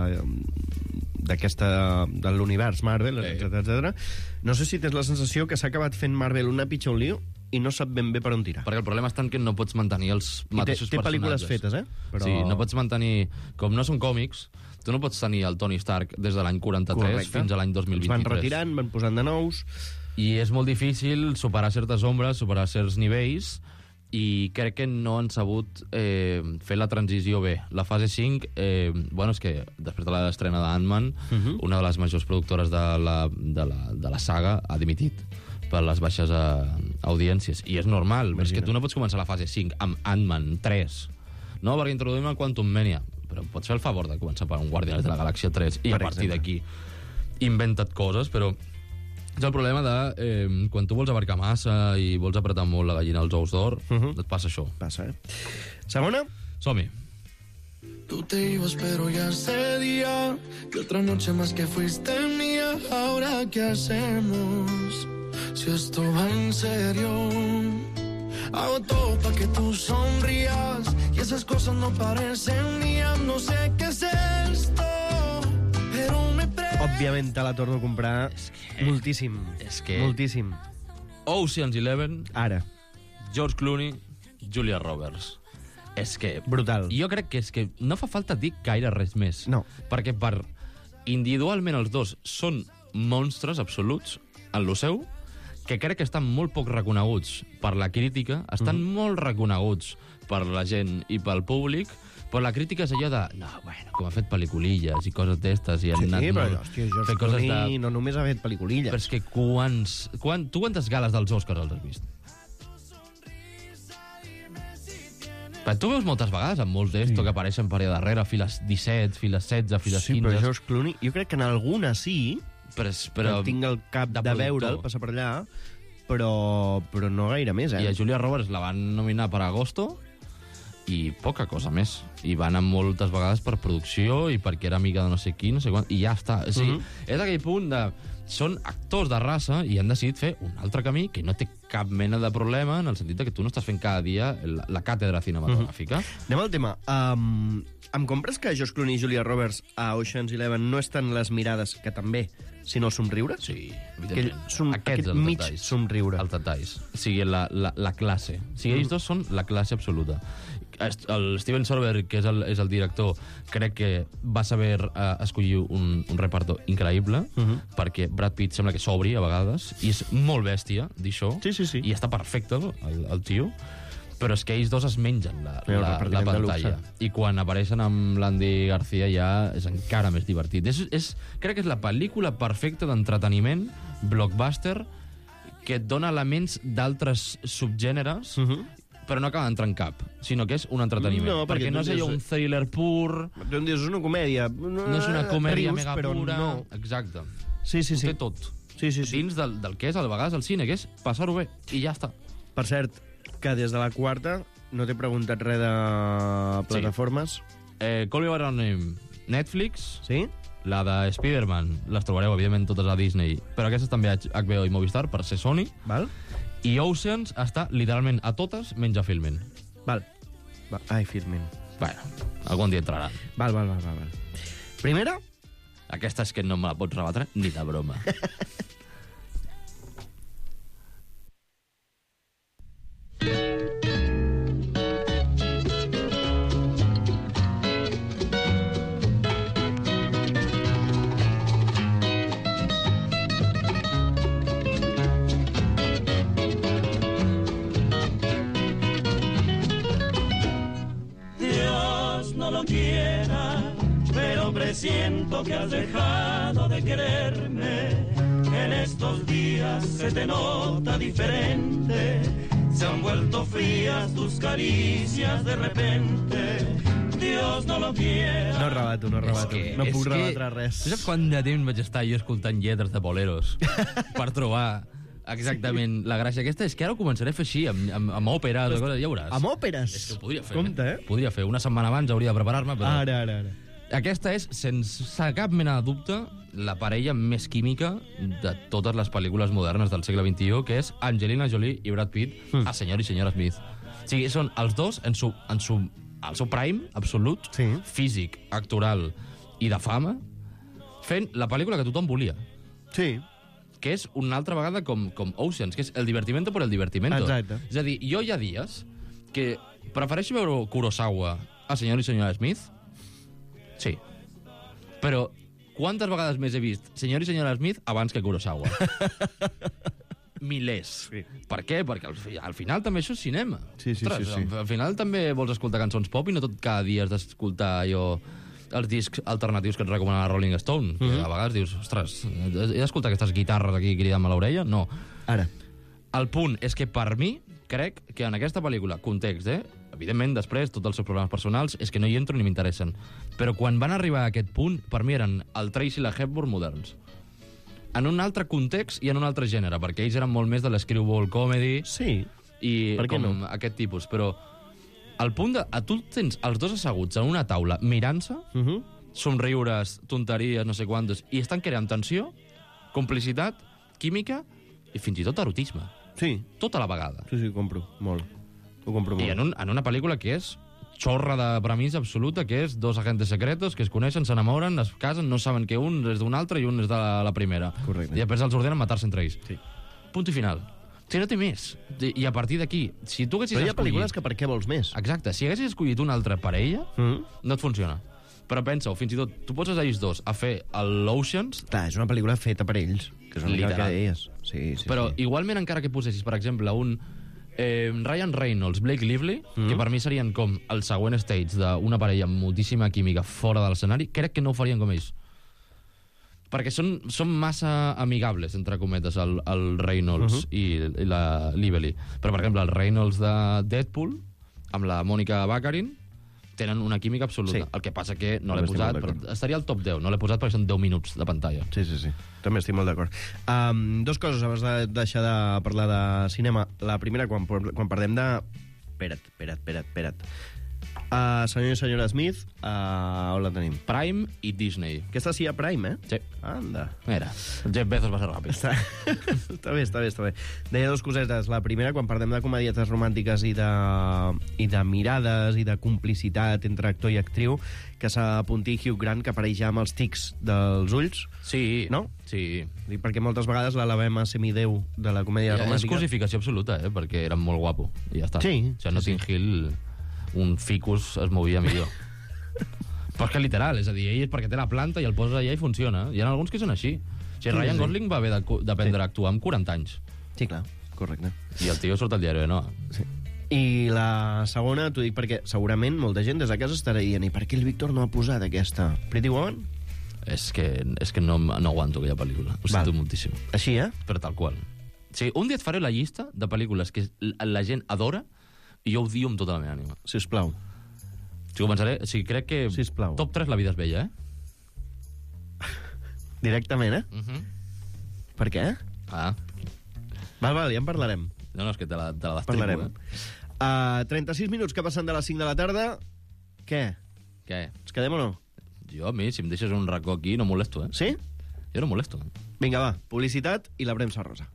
d'aquesta de l'univers Marvel, Sí. etcètera, etcètera. No sé si tens la sensació que s'ha acabat fent Marvel una pitjor lío i no sap ben bé per on tirar. Perquè el problema és tant que no pots mantenir els I té, mateixos té pel·lícules personatges. fetes, eh? Però... Sí, no pots mantenir... Com no són còmics, tu no pots tenir el Tony Stark des de l'any quaranta-tres Correcte. fins a l'any dos mil Els vint-i-tres. van retirant, van posant de nous... I és molt difícil superar certes ombres, superar certs nivells, i crec que no han sabut eh, fer la transició bé. La fase cinc, eh, bueno, és que després de l'estrena d'Ant-Man, uh -huh. una de les majors productores de la, de la, de la saga ha dimitit per les baixes a, audiències. I és normal, és que tu no pots començar la fase cinc amb Ant-Man tres, no? Perquè introduïm el Quantum Mania, però pots fer el favor de començar per un Guardians de la Galàxia tres i per a partir d'aquí inventa't coses, però és el problema de eh, quan tu vols abarcar massa i vols apretar molt la gallina als ous d'or, uh -huh. et passa això. Passa, eh? Segona? Som-hi. Tú te ibas pero ya ese día que otra noche más que fuiste mía. Ahora qué hacemos si esto va en serio. Hago todo pa' que tú sonrías y esas cosas no parecen mías. No sé qué es esto, pero me pre... Òbviament te la torno a comprar és que... moltíssim. És que... Moltíssim. Ocean's Eleven, Ara. George Clooney, Julia Roberts. És que... Brutal. Jo crec que és que no fa falta dir gaire res més. No. Perquè per individualment els dos són monstres absoluts en lo seu, que crec que estan molt poc reconeguts per la crítica, estan mm. molt reconeguts per la gent i pel públic, però la crítica és allò de, no, bueno, com ha fet pel·liculilles i coses d'estes, i han Sí, anat però, molt... hòstia, George fer coses Clooney de... no només ha fet pel·liculilles. Però és que quants... Quan... Tu quantes gales dels Oscars els has vist? Però tu veus moltes vegades amb molts d'esto sí. que apareixen per allà darrere, files disset, files setze, files sí, quinze... però George Clooney, jo crec que en alguna sí, però, però, però tinc el cap de, de veure'l, passar per allà, però, però no gaire més, eh? I a Julia Roberts la van nominar per Agosto i poca cosa més. I van anar moltes vegades per producció i perquè era amiga de no sé qui, no sé quant, i ja està. O sigui, uh -huh. és aquell punt de... Són actors de raça i han decidit fer un altre camí que no té cap mena de problema en el sentit que tu no estàs fent cada dia la, la càtedra cinematogràfica. Uh -huh. Anem al tema. Um, em compres que George Clooney i Julia Roberts a Ocean's Eleven no estan les mirades, que també, sinó els somriures? Sí, Aquell, evidentment. som, Aquests, aquest els mig detalls. somriure. Els detalls. O sigui, la, la, la classe. O sigui, ells dos són la classe absoluta. El Steven Soderbergh, que és el, és el director, crec que va saber uh, escollir un, un reparto increïble, uh -huh. perquè Brad Pitt sembla que s'obri a vegades, i és molt bèstia, d'això, sí, sí, sí. i està perfecte, el, el tio, però és que ells dos es mengen la, Però la, la pantalla. I quan apareixen amb l'Andy García ja és encara més divertit. És, és, crec que és la pel·lícula perfecta d'entreteniment, blockbuster, que et dona elements d'altres subgèneres, uh -huh. però no acaba d'entrar en cap, sinó que és un entreteniment. No, perquè perquè no és allò dius... un thriller pur... Tu em dius, és una comèdia. No és una comèdia Rius, mega però pura... No. Exacte. Sí, sí, sí. Ho té tot. Sí, sí, sí. Dins del, del que és, a vegades, el cine, que és passar-ho bé, i ja està. Per cert, que des de la quarta no t'he preguntat res de plataformes. Sí. Eh, Call Me By Your Name, Netflix... Sí? La de Spider-Man, les trobareu, evidentment, totes a Disney, però aquestes també a H B O i Movistar, per ser Sony. Val? I Oceans està literalment a totes, menys a Filmin. Val. Va. Ai, Filmin. Bueno, algun dia entraran. Val, val, val, val. Primera? Aquesta és que no me la pots rebatre ni de broma. Siento que has dejado de quererme, en estos días se te nota diferente, se han vuelto frías tus caricias de repente, Dios no lo quiera. No rebato, no rebato, que, no puc que, rebatre res. Tu saps quant de temps vaig estar jo escoltant lletres de boleros per trobar exactament sí. la gràcia aquesta? És que ara ho començaré a fer així, amb, amb, amb òperes, Però, coses, ja veuràs. Amb òperes? És que ho podria fer. Compte, eh? Podria fer. Una setmana abans hauria de preparar-me, però... Ara, ara, ara. Aquesta és, sense cap mena de dubte, la parella més química de totes les pel·lícules modernes del segle vint-i-u, que és Angelina Jolie i Brad Pitt mm. a Senyor i Senyora Smith. O sigui, són els dos en su, en su, el seu prime absolut, sí. físic, actoral i de fama, fent la pel·lícula que tothom volia. Sí. Que és una altra vegada com, com Oceans, que és el divertimento por el divertimento. Exacte. És a dir, jo hi ha dies que prefereixo veure Kurosawa a Senyor i Senyora Smith. Sí. Però quantes vegades més he vist Senyor i Senyora Smith abans que Kurosawa? milers. Sí. Per què? Perquè al, fi- al final també això és cinema. Sí, sí, Ostres, sí, sí. Al, al final també vols escoltar cançons pop i no tot cada dia has d'escoltar allò els discs alternatius que et recomana la Rolling Stone. Mm -hmm. A vegades dius, ostres, he d'escoltar aquestes guitarres aquí cridant-me a l'orella? No. Ara. El punt és que, per mi, crec que en aquesta pel·lícula, context, eh? Evidentment, després, tots els seus problemes personals, és que no hi entro ni m'interessen. Però quan van arribar a aquest punt, per mi eren el Tracy i la Hepburn moderns. En un altre context i en un altre gènere, perquè ells eren molt més de l'escrewball comedy Sí. i Per què com no? aquest tipus. Però al punt de... A tu tens els dos asseguts en una taula mirant-se, Uh -huh. somriures, tonteries, no sé quantos, i estan creant tensió, complicitat, química i fins i tot erotisme. Sí. Tota la vegada. Sí, sí, ho compro. Molt. Ho compro molt. I en, un, en una pel·lícula que és xorra de premissa absoluta, que és dos agentes secretos que es coneixen, s'enamoren, es casen, no saben que un és d'un altre i un és de la, la primera. Correcte. I després els ordenen matar-se entre ells. Sí. Punt i final. Si no té més. I i a partir d'aquí, si tu haguessis Però hi ha escollit... pel·lícules que per què vols més? Exacte, si haguessis escollit una altra parella, Mm? no et funciona. Però pensa-ho, fins i tot, tu poses a ells dos a fer l'Oceans, Clar, és una pel·lícula feta per ells, que és una mica el Literal. que deies. Sí, sí, però sí. igualment encara que posessis, per exemple, un eh, Ryan Reynolds, Blake Lively, Mm. que per mi serien com el següent stage d'una parella amb moltíssima química fora de l'escenari, crec que no ho farien com ells. Perquè són, són massa amigables, entre cometes, el, el Reynolds Uh-huh. i, i la Lively. Però, per exemple, el Reynolds de Deadpool, amb la Mònica Baccarin, tenen una química absoluta. Sí. El que passa que no l'he També estic posat, molt però d'acord. estaria al top deu. No l'he posat perquè són deu minuts de pantalla. Sí, sí, sí. També estic molt d'acord. Um, dos coses abans de deixar de parlar de cinema. La primera, quan, quan parlem de... Espera't, espera't, espera't, espera't. Uh, senyor i senyora Smith, uh, on la tenim? Prime i Disney. Aquesta sí a Prime, eh? Sí. Anda. Mira, el Jeff Bezos va ser ràpid. Està, està bé, està bé, està bé. Deia dues cosetes. La primera, quan parlem de comedietes romàntiques i de, i de mirades i de complicitat entre actor i actriu, que s'apunti Hugh Grant, que apareix ja amb els tics dels ulls, Sí, no? Sí. Dic, perquè moltes vegades l'elevem a semideu de la comèdia És romàntica. cosificació absoluta, eh? Perquè era molt guapo. I ja està. Sí, O sigui, Notting sí, Hill, un ficus es movia millor. Però és que literal, és a dir, ell és perquè té la planta i el posa allà i funciona. Hi ha alguns que són així. O sigui, Ryan sí. Gosling va haver de- d'aprendre a actuar amb quaranta anys. Sí, clar, correcte. I el tio surt al diari de Noa. Sí. I la segona, t'ho dic perquè segurament molta gent des de casa estarà dient i per què el Víctor no ha posat aquesta? Pretty Woman? És que, és que no, no aguanto aquella pel·lícula. Ho Val. sento moltíssim. Així, eh? Però tal qual. O sigui, un dia et faré la llista de pel·lícules que la la gent adora i jo ho diu amb tota la meva ànima. Sisplau. O sigui, començaré... O sigui, crec que... Sisplau. Top tres, La vida és bella, eh? Directament, eh? Uh -huh. Per què? Ah, Val, val, ja en parlarem. no, no, és que te la, te la destripo, Parlarem. eh? Uh, trenta-sis minuts que passen de les cinc de la tarda. Què? Què? Ens quedem o no? Jo, a mi, si em deixes un racó aquí, no molesto, eh? Sí? Jo no molesto. Vinga, va. Publicitat i la premsa rosa.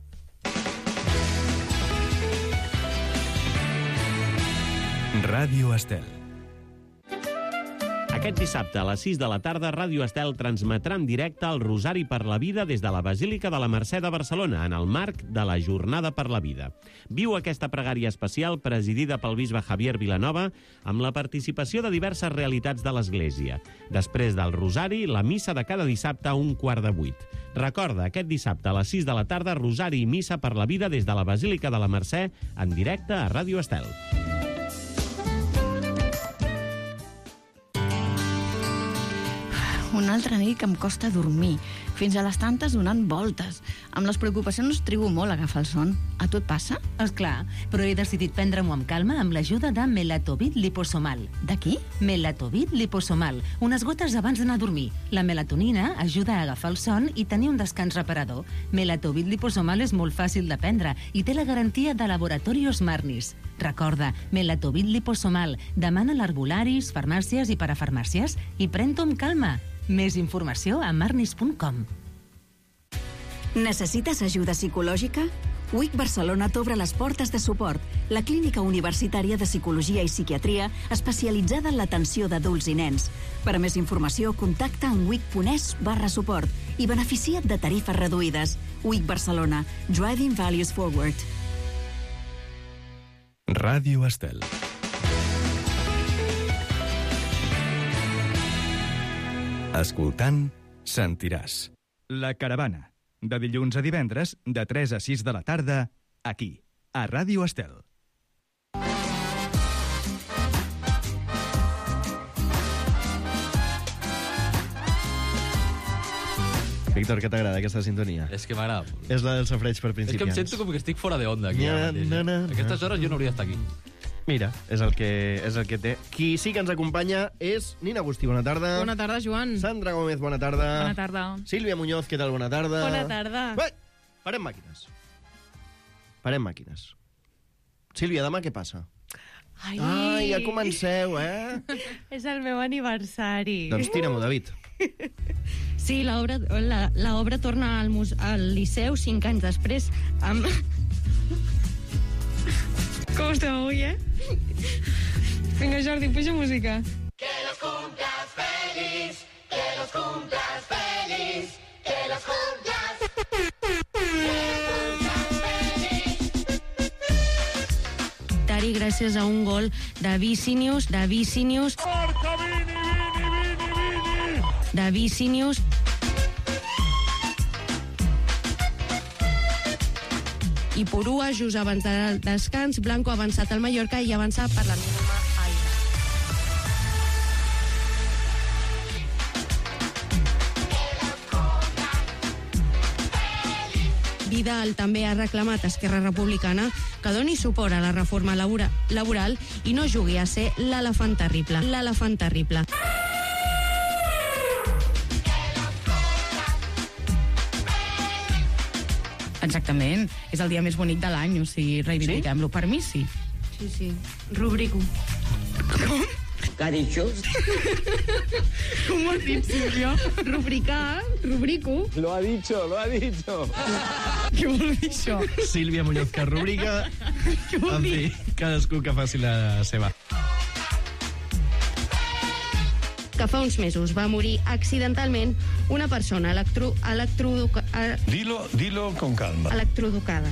Ràdio Estel. Aquest dissabte a les sis de la tarda, Ràdio Estel transmetrà en directe el Rosari per la Vida des de la Basílica de la Mercè de Barcelona, en el marc de la Jornada per la Vida. Viu aquesta pregària especial presidida pel bisbe Javier Vilanova amb la participació de diverses realitats de l'Església. Després del Rosari, la missa de cada dissabte a un quart de vuit. Recorda, aquest dissabte a les sis de la tarda, Rosari i missa per la Vida des de la Basílica de la Mercè en directe a Ràdio Estel. Una altra nit que em costa dormir, fins a les tantes donant voltes. Amb les preocupacions trigo molt a agafar el son. A tu et passa? Esclar, però he decidit prendre-m'ho amb calma amb l'ajuda de Melatovit liposomal. De qui? Melatovit liposomal, unes gotes abans d'anar a dormir. La melatonina ajuda a agafar el son i tenir un descans reparador. Melatovit liposomal és molt fàcil de prendre i té la garantia de Laboratorios Marnis. Recorda, Melatovit liposomal. Demana a l'herbolaris, farmàcies i parafarmàcies i pren-t'ho amb calma. Més informació a marnis punt com. Necessites ajuda psicològica? U I C Barcelona t'obre les portes de suport, la clínica universitària de psicologia i psiquiatria especialitzada en l'atenció d'adults i nens. Per a més informació, contacta en wic.es barra suport i beneficia't de tarifes reduïdes. U I C Barcelona. Driving Values Forward. Ràdio Estel. Escoltant, sentiràs. La caravana, De dilluns a divendres, de tres a sis de la tarda, aquí, a Ràdio Estel. Víctor, què t'agrada aquesta sintonia? És que m'agrada. És la del safreig per És que em principiants. sento com que estic fora de onda aquí. Na, ara mateix, na, eh? na, A aquestes na. hores jo no hauria d'estar aquí. Mira, és el, que, és el que té. Qui sí que ens acompanya és Nina Agustí, bona tarda. Bona tarda, Joan. Sandra Gómez, bona tarda. Bona tarda. Sílvia Muñoz, què tal? Bona tarda. Bona tarda. Bé, parem màquines. Parem màquines. Sílvia, demà què passa? Ai, Ai, ja comenceu, eh? És el meu aniversari. Doncs tira-m'ho, David. Sí, l'obra la, la obra torna al, mus, al Liceu cinc anys després amb... Com estem avui, eh? Vinga, Jordi, puja música. Que los cumplas feliz, que los cumplas feliz, que los cumplas, que los cumplas Tari gràcies a un gol de Vicinius, de Vicinius, Forza, Vini, Vini, Vini, Vini! de Vicinius. I Purua, just abans del descans, Blanco ha avançat al Mallorca i avança per la mínima aire. Vidal també ha reclamat a Esquerra Republicana que doni suport a la reforma labora, laboral i no jugui a ser l'elefant terrible. L'elefant terrible. Exactament. És el dia més bonic de l'any, o sigui, reivindiquem-lo. Per mi, sí. Sí, sí. Rubrico. Com? ¿Qué ha dicho? Com ho has dit, Sílvia? Rubricar, rubrico. Lo ha dicho, lo ha dicho. Què vol dir això? Sílvia Muñoz, que rubrica. Què vol En dir? fi, cadascú que faci la seva. Que fa uns mesos va morir accidentalment una persona electro, electro, Dilo, dilo con calma. electroducada.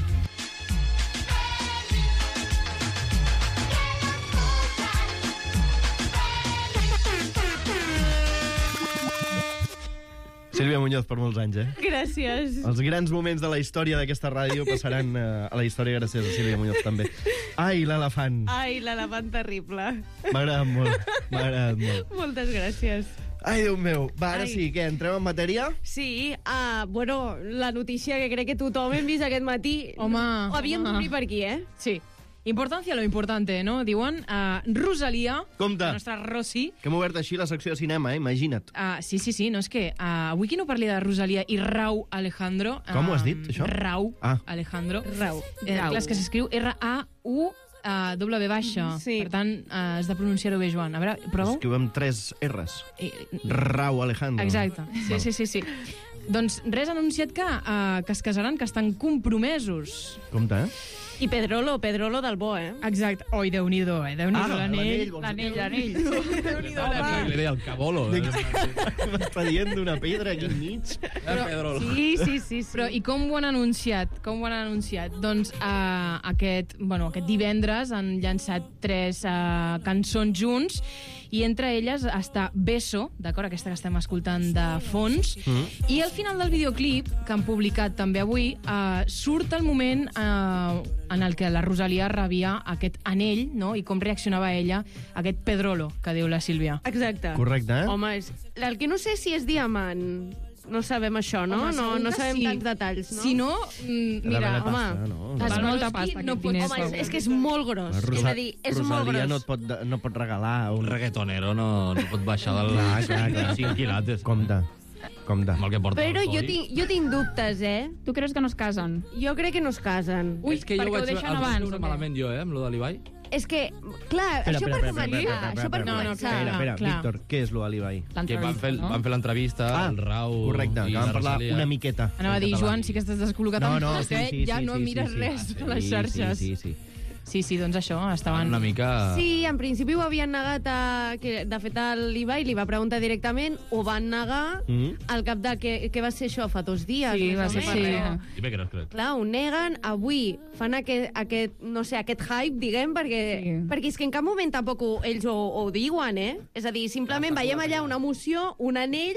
Sílvia Muñoz, per molts anys, eh? Gràcies. Els grans moments de la història d'aquesta ràdio passaran eh, a la història gràcies a Sílvia Muñoz, també. Ai, l'elefant. Ai, l'elefant terrible. M'ha agradat molt, m'ha agradat molt. Moltes gràcies. Ai, Déu meu. Va, ara Ai. sí, què, entrem en matèria? Sí, uh, bueno, la notícia que crec que tothom hem vist aquest matí... Home, Havíem home. d'obrir per aquí, eh? Sí. Importancia lo importante, ¿no? Diuen uh, Rosalia, Compte. la nostra Rosy. Que hem obert així la secció de cinema, eh? Imagina't. Uh, sí, sí, sí, no, és que uh, avui qui no parli de Rosalia i Rau Alejandro... Uh, Com ho has dit, això? Rau Ah. Alejandro. Rau. Eh, Rau. clar, és que s'escriu R A U W baixa. Sí. Per tant, uh, has de pronunciar-ho bé, Joan. A veure, prova-ho. Escriu amb tres R's. Eh, Rau Alejandro. Exacte. Sí, sí, sí, sí. Doncs res, ha anunciat que, uh, que es casaran, que estan compromesos. Compte, eh? I Pedrolo, Pedrolo del bo, eh? Exacte. Oi, Déu-n'hi-do, eh? Déu-n'hi-do, Ah, l'anell. l'anell, vols L'anell, dir? l'anell. Déu-n'hi-do, Li home. deia el cabolo. Eh? M'està dient d'una pedra aquí enmig. Pedro. Sí, sí, sí, sí. Però i com ho han anunciat? Com ho han anunciat? Doncs uh, aquest, bueno, aquest divendres han llançat tres uh, cançons junts i entre elles està Beso, d'acord, aquesta que estem escoltant de fons, Mm. i al final del videoclip, que han publicat també avui, uh, surt el moment uh, en el que la Rosalia rebia aquest anell, no?, i com reaccionava ella a aquest pedrolo, que diu la Sílvia. Exacte. Correcte, eh? Home, és... el que no sé si és diamant. No sabem això, no? Home, no segur no que sabem sí. tants detalls, no? Si no, mm, Era mira, bella home, pasta, no? es Val molta Swarovski pasta, no aquest pot, diners. home, és, és que és molt gros. La és Rosa- a dir, és molt Rosalia gros. no et, pot, no et pot regalar un... Un reggaetonero no, no pot baixar del Clar, clar, clar. cinc quilates. Compte, compte. Amb el que porta Però el jo coll. tinc, jo tinc dubtes, eh? Tu creus que no es casen? Jo crec que no es casen. Ui, És que jo perquè vaig, ho deixen el vaig abans, veure o què? malament jo, eh, amb lo de l'Ibai. És que, clar, Espera, això espera, per espera, començar, espera, això per espera, No, no, començar. Espera, espera, clar. Víctor, què és lo d'Alibai? Que van fer, no? van fer l'entrevista, Ah, el Rau correcte, i que vam la parlar Rosalia. una miqueta. Anava a dir, en català. Joan, sí que estàs descol·locat No, amb no, tot, sí, eh? sí, ja sí, no sí, mires sí, sí. res Ah, a les sí, xarxes. Sí, sí, sí. Sí, sí, doncs això, estaven... Una mica... Sí, en principi ho havien negat a... Que, de fet, l'Ibai li va preguntar directament, ho van negar Mm. al cap de... Que, que va ser això, fa dos dies. Sí, més va o ser, menys. sí. Sí, bé que no es crec. Clar, ho neguen, avui fan aquest, aquest, no sé, aquest hype, diguem, perquè, Sí. perquè és que en cap moment tampoc ho, ells ho, ho diuen, eh? És a dir, simplement veiem allà una emoció, un anell,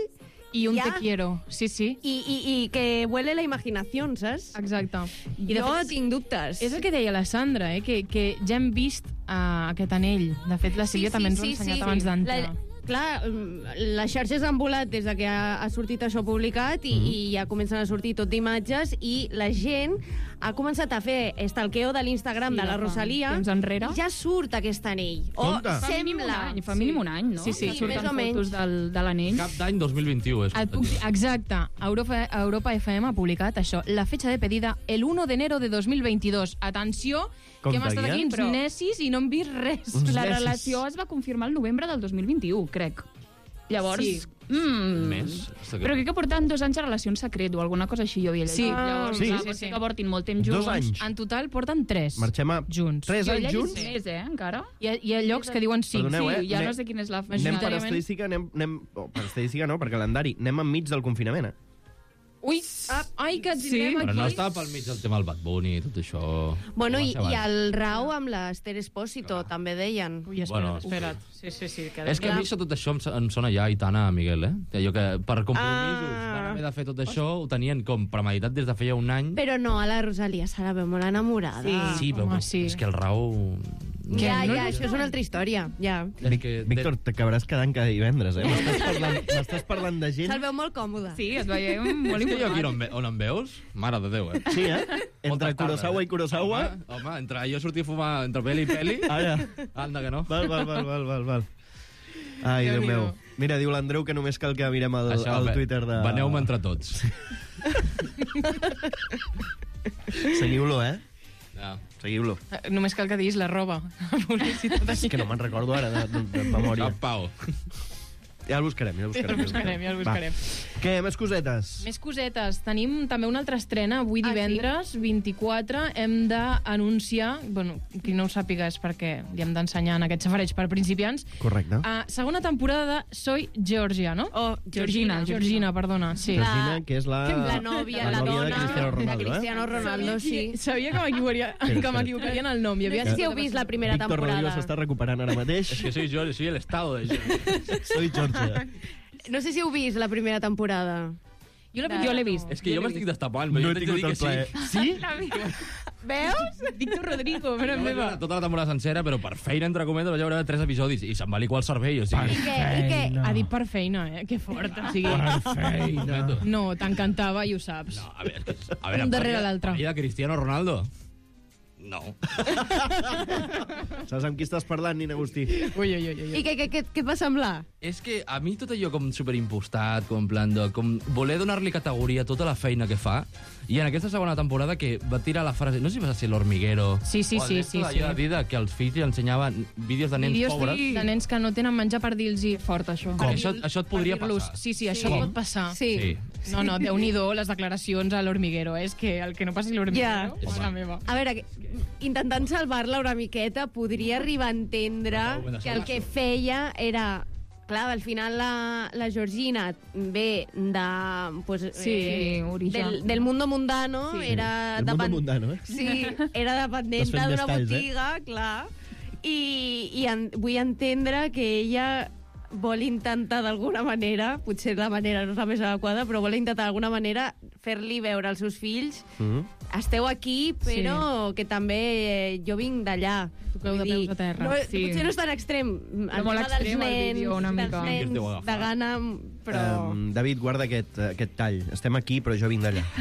I un ja. te quiero, sí, sí. I, i, i que huele la imaginació, saps? Exacte. I jo fet, tinc dubtes. És el que deia la Sandra, eh? que, que ja hem vist uh, aquest anell. De fet, la Sílvia sí, també sí, ens ho ha sí, ensenyat sí. abans d'entrar. La, clar, les xarxes han volat des de que ha, ha sortit això publicat i, mm. i ja comencen a sortir tot d'imatges i la gent ha començat a fer stalkeo de l'Instagram Sí, de la fa Rosalia temps enrere. i ja surt aquest anell. O Compte. Fa mínim un sembla... any, fa mínim un any, no? Sí, sí, Que sí, més surten o menys. fotos del, de l'anell. Cap d'any dos mil vint-i-u. És Et puc dir, exacte. Europa, Europa F M ha publicat això. La fecha de pedida el uno de enero de dos mil veintidós. Atenció, Com que hem estat deia? aquí uns Però- necis i no hem vist res. Uns La necis. relació es va confirmar el novembre del dos mil vint-i-u, crec. Llavors... Sí. Mm, Més? Però crec que porten dos anys de relació en secret o alguna cosa així, jo havia llegit. Sí. Llavors, Sí. sí, Sí, sí, sí. que portin molt temps junts. Dos anys. En total porten tres. Marxem a... Junts. Tres Jo he anys llegit junts? més, eh, encara. Hi ha, hi ha llocs que diuen cinc. Perdoneu, sí, eh? ja anem- no sé quina és la... Anem per Majoritàriament. estadística, anem... anem oh, per estadística no, per calendari. Anem enmig del confinament, eh? Ui, ah, ai, que tindrem Però aquí. no estava pel mig del tema del Bad Bunny i tot això. Bueno, Ho va i, ser i abans. el Rau amb l'Ester Espósito, també deien. Ui, espera't, Bueno, espera't. Sí, sí, sí. Que És que a mi això, tot això em, em sona ja a Aitana, Miguel, eh? Allò que per compromisos Ah. van haver de fer tot això, ho tenien com premeditat des de feia un any. Però no, a la Rosalia se la veu molt enamorada. Sí. Sí, però Home, sí. és que el Rau... Ja, no ja, és això és una altra història, ja. És que... Víctor, t'acabaràs quedant cada divendres, eh? M'estàs parlant, m'estàs parlant de gent... Se'l veu molt còmode. Sí, et veiem molt És que jo aquí important. on, ve, on em veus? Mare de Déu, eh? Sí, eh? Entre Moltes Kurosawa tardes, i Kurosawa... Home, home, entre jo sortir a fumar entre peli i peli... Ara. Anda que no. Val, val, val, val, val, val. Ai, Déu Déu-n'hi-do. meu. Mira, diu l'Andreu que només cal que mirem el, Això, el ve- Twitter de... Veneu-me entre tots. Seguiu-lo, eh? Ja. Seguiu-lo. Eh, Només cal que diguis la roba. Publicitat És que no me'n recordo ara de, de, de memòria. Cap pau. Ja el buscarem, ja el Ja buscarem. el buscarem, ja el buscarem. Va. Què, més cosetes? Més cosetes. Tenim també una altra estrena. Avui Ah, divendres, vint-i-quatre, hem d'anunciar... Bueno, qui no ho sàpiga és perquè li hem d'ensenyar en aquest safareig per principiants. Correcte. Uh, segona temporada de Soy Georgia, no? Oh, Georgina, Georgina, perdona. Sí. Georgina, que és la... La nòvia, la, nòvia dona... de Cristiano Ronaldo, de Cristiano Ronaldo, eh? sí. Sabia que m'equivocaria Espera, que m'equivocaria en el nom. Hi havia No sé si heu vist la primera Víctor temporada. Rodrigo s'està recuperant ara mateix. És que soy yo, soy el estado de Georgia. Soy Georgia. No sé si heu vist la primera temporada. Jo l'he Jo l'he vist. És que jo m'estic destapant, No però he jo t'haig de dir tingut que el sí. plaer. Sí? Veus? Víctor Rodrigo, mare Jo vaig meva. veure tota la temporada sencera, però per feina, entre cometes, vaig veure tres episodis i se'm va liquar el cervell, o sigui... I que, i que... Ha dit per feina, eh? Que fort. O sigui, feina. no, t'encantava i ho saps. No, a veure, és que, a veure, Un darrere parla- l'altre. parla de Cristiano Ronaldo? No. Saps amb qui estàs parlant, Nina Agustí? Ui, ui, ui, ui. I què, què, què, què et va semblar? És que a mi tot allò com superimpostat, com en plan de... Com voler donar-li categoria a tota la feina que fa, i en aquesta segona temporada que va tirar la frase... No sé si va ser l'Hormiguero... Sí, sí, o el sí, d'esto sí, d'allò sí. de vida, que als fills li ensenyaven vídeos de nens Vídeos pobres. de nens que no tenen menjar per dir-los fort, això. Com? Això, això et podria Per dir-los, passar. Sí, sí, això Com? pot passar. Sí. Sí. No, no, Déu-n'hi-do, les declaracions a l'Hormiguero. És que el que no passi l'Hormiguero, Ja. és la meva. A veure, que- intentant salvar-la una miqueta, podria arribar a entendre No, no, que el que feia era... Clar, al final la, la Georgina ve de... Pues, Sí, origen. del, del mundo mundano, Sí. era... El mundo depen- mundano, eh? Sí, era dependenta Estàs fent d'una més talls, eh? botiga, clar. I, i en, vull entendre que ella vol intentar d'alguna manera, potser la manera no és la més adequada, però vol intentar d'alguna manera fer-li veure als seus fills Mm. esteu aquí, però sí. que també eh, jo vinc d'allà. Toqueu de Vull dir, peus a terra. No, Sí. Potser no és tan extrem. El molt tema dels extrem, el nens, vídeo, una dels mica. Sí, que nens es deu agafar. de gana, però... Um, David, guarda aquest, uh, aquest tall. Estem aquí, però jo vinc d'allà.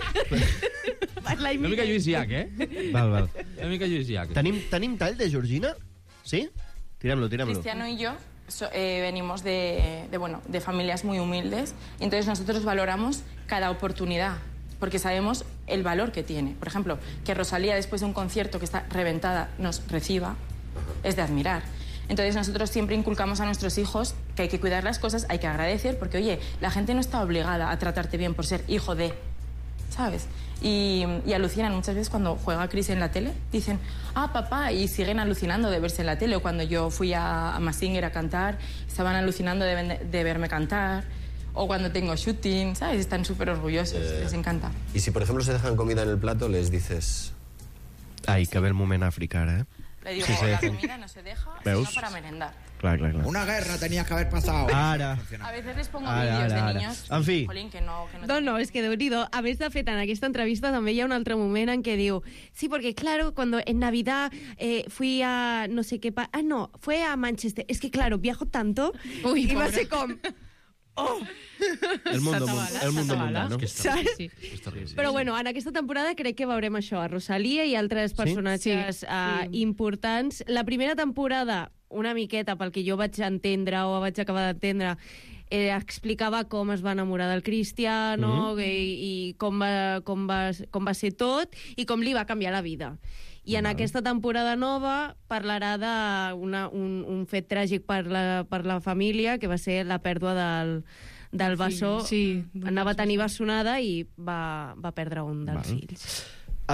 la Una mica Lluís Llach, eh? Val, val. Una mica Lluís Llach. Tenim, tenim tall de Georgina? Sí? Tirem-lo, tirem-lo. Cristiano y yo so- eh, venimos de, de, bueno, de familias muy humildes y entonces nosotros valoramos cada oportunidad porque sabemos el valor que tiene. Por ejemplo, que Rosalía después de un concierto que está reventada nos reciba es de admirar. Entonces nosotros siempre inculcamos a nuestros hijos que hay que cuidar las cosas, hay que agradecer porque, oye, la gente no está obligada a tratarte bien por ser hijo de... ¿Sabes? Y, y alucinan muchas veces cuando juega Chris en la tele. Dicen, ah, papá, y siguen alucinando de verse en la tele. O cuando yo fui a, a Mazinger a cantar, estaban alucinando de, ven- de verme cantar. O cuando tengo shooting, ¿sabes? Están súper orgullosos, Eh. les encanta. Y si, por ejemplo, se dejan comida en el plato, les dices... Ai, que ve el moment Àfrica, ara, eh? Le digo, Sí, sí. la comida no se deja, ¿Veus? sino para merendar. Clar, clar, clar. Una guerra tenías que haber pasado. Ara. A veces les pongo Ara, vídeos ara, de ara. niños. En fi. Jolín, que no, que no No, no, es que déu-n'hi-do. A més, de fet, en aquesta entrevista també hi ha un altre moment en què diu sí, porque claro, cuando en Navidad eh, fui a no sé qué... Pa ah, no, fue a Manchester. Es que claro, viajo tanto Uy, y va a pobre. ser com... Oh! El mundo, S'atabala, el mundo s'atabala. mundano. Saps? Sí. Però bueno, en aquesta temporada crec que veurem això, a Rosalia i altres personatges Sí, uh, sí. importants. La primera temporada, una miqueta, pel que jo vaig entendre o vaig acabar d'entendre, eh, explicava com es va enamorar del Cristiano Mhm. i, i com, va, com, va, com va ser tot i com li va canviar la vida. I en aquesta temporada nova parlarà d'un un fet tràgic per la, per la família, que va ser la pèrdua del, del bessó. Sí, Anava a tenir bessonada i va, va perdre un dels Val. fills.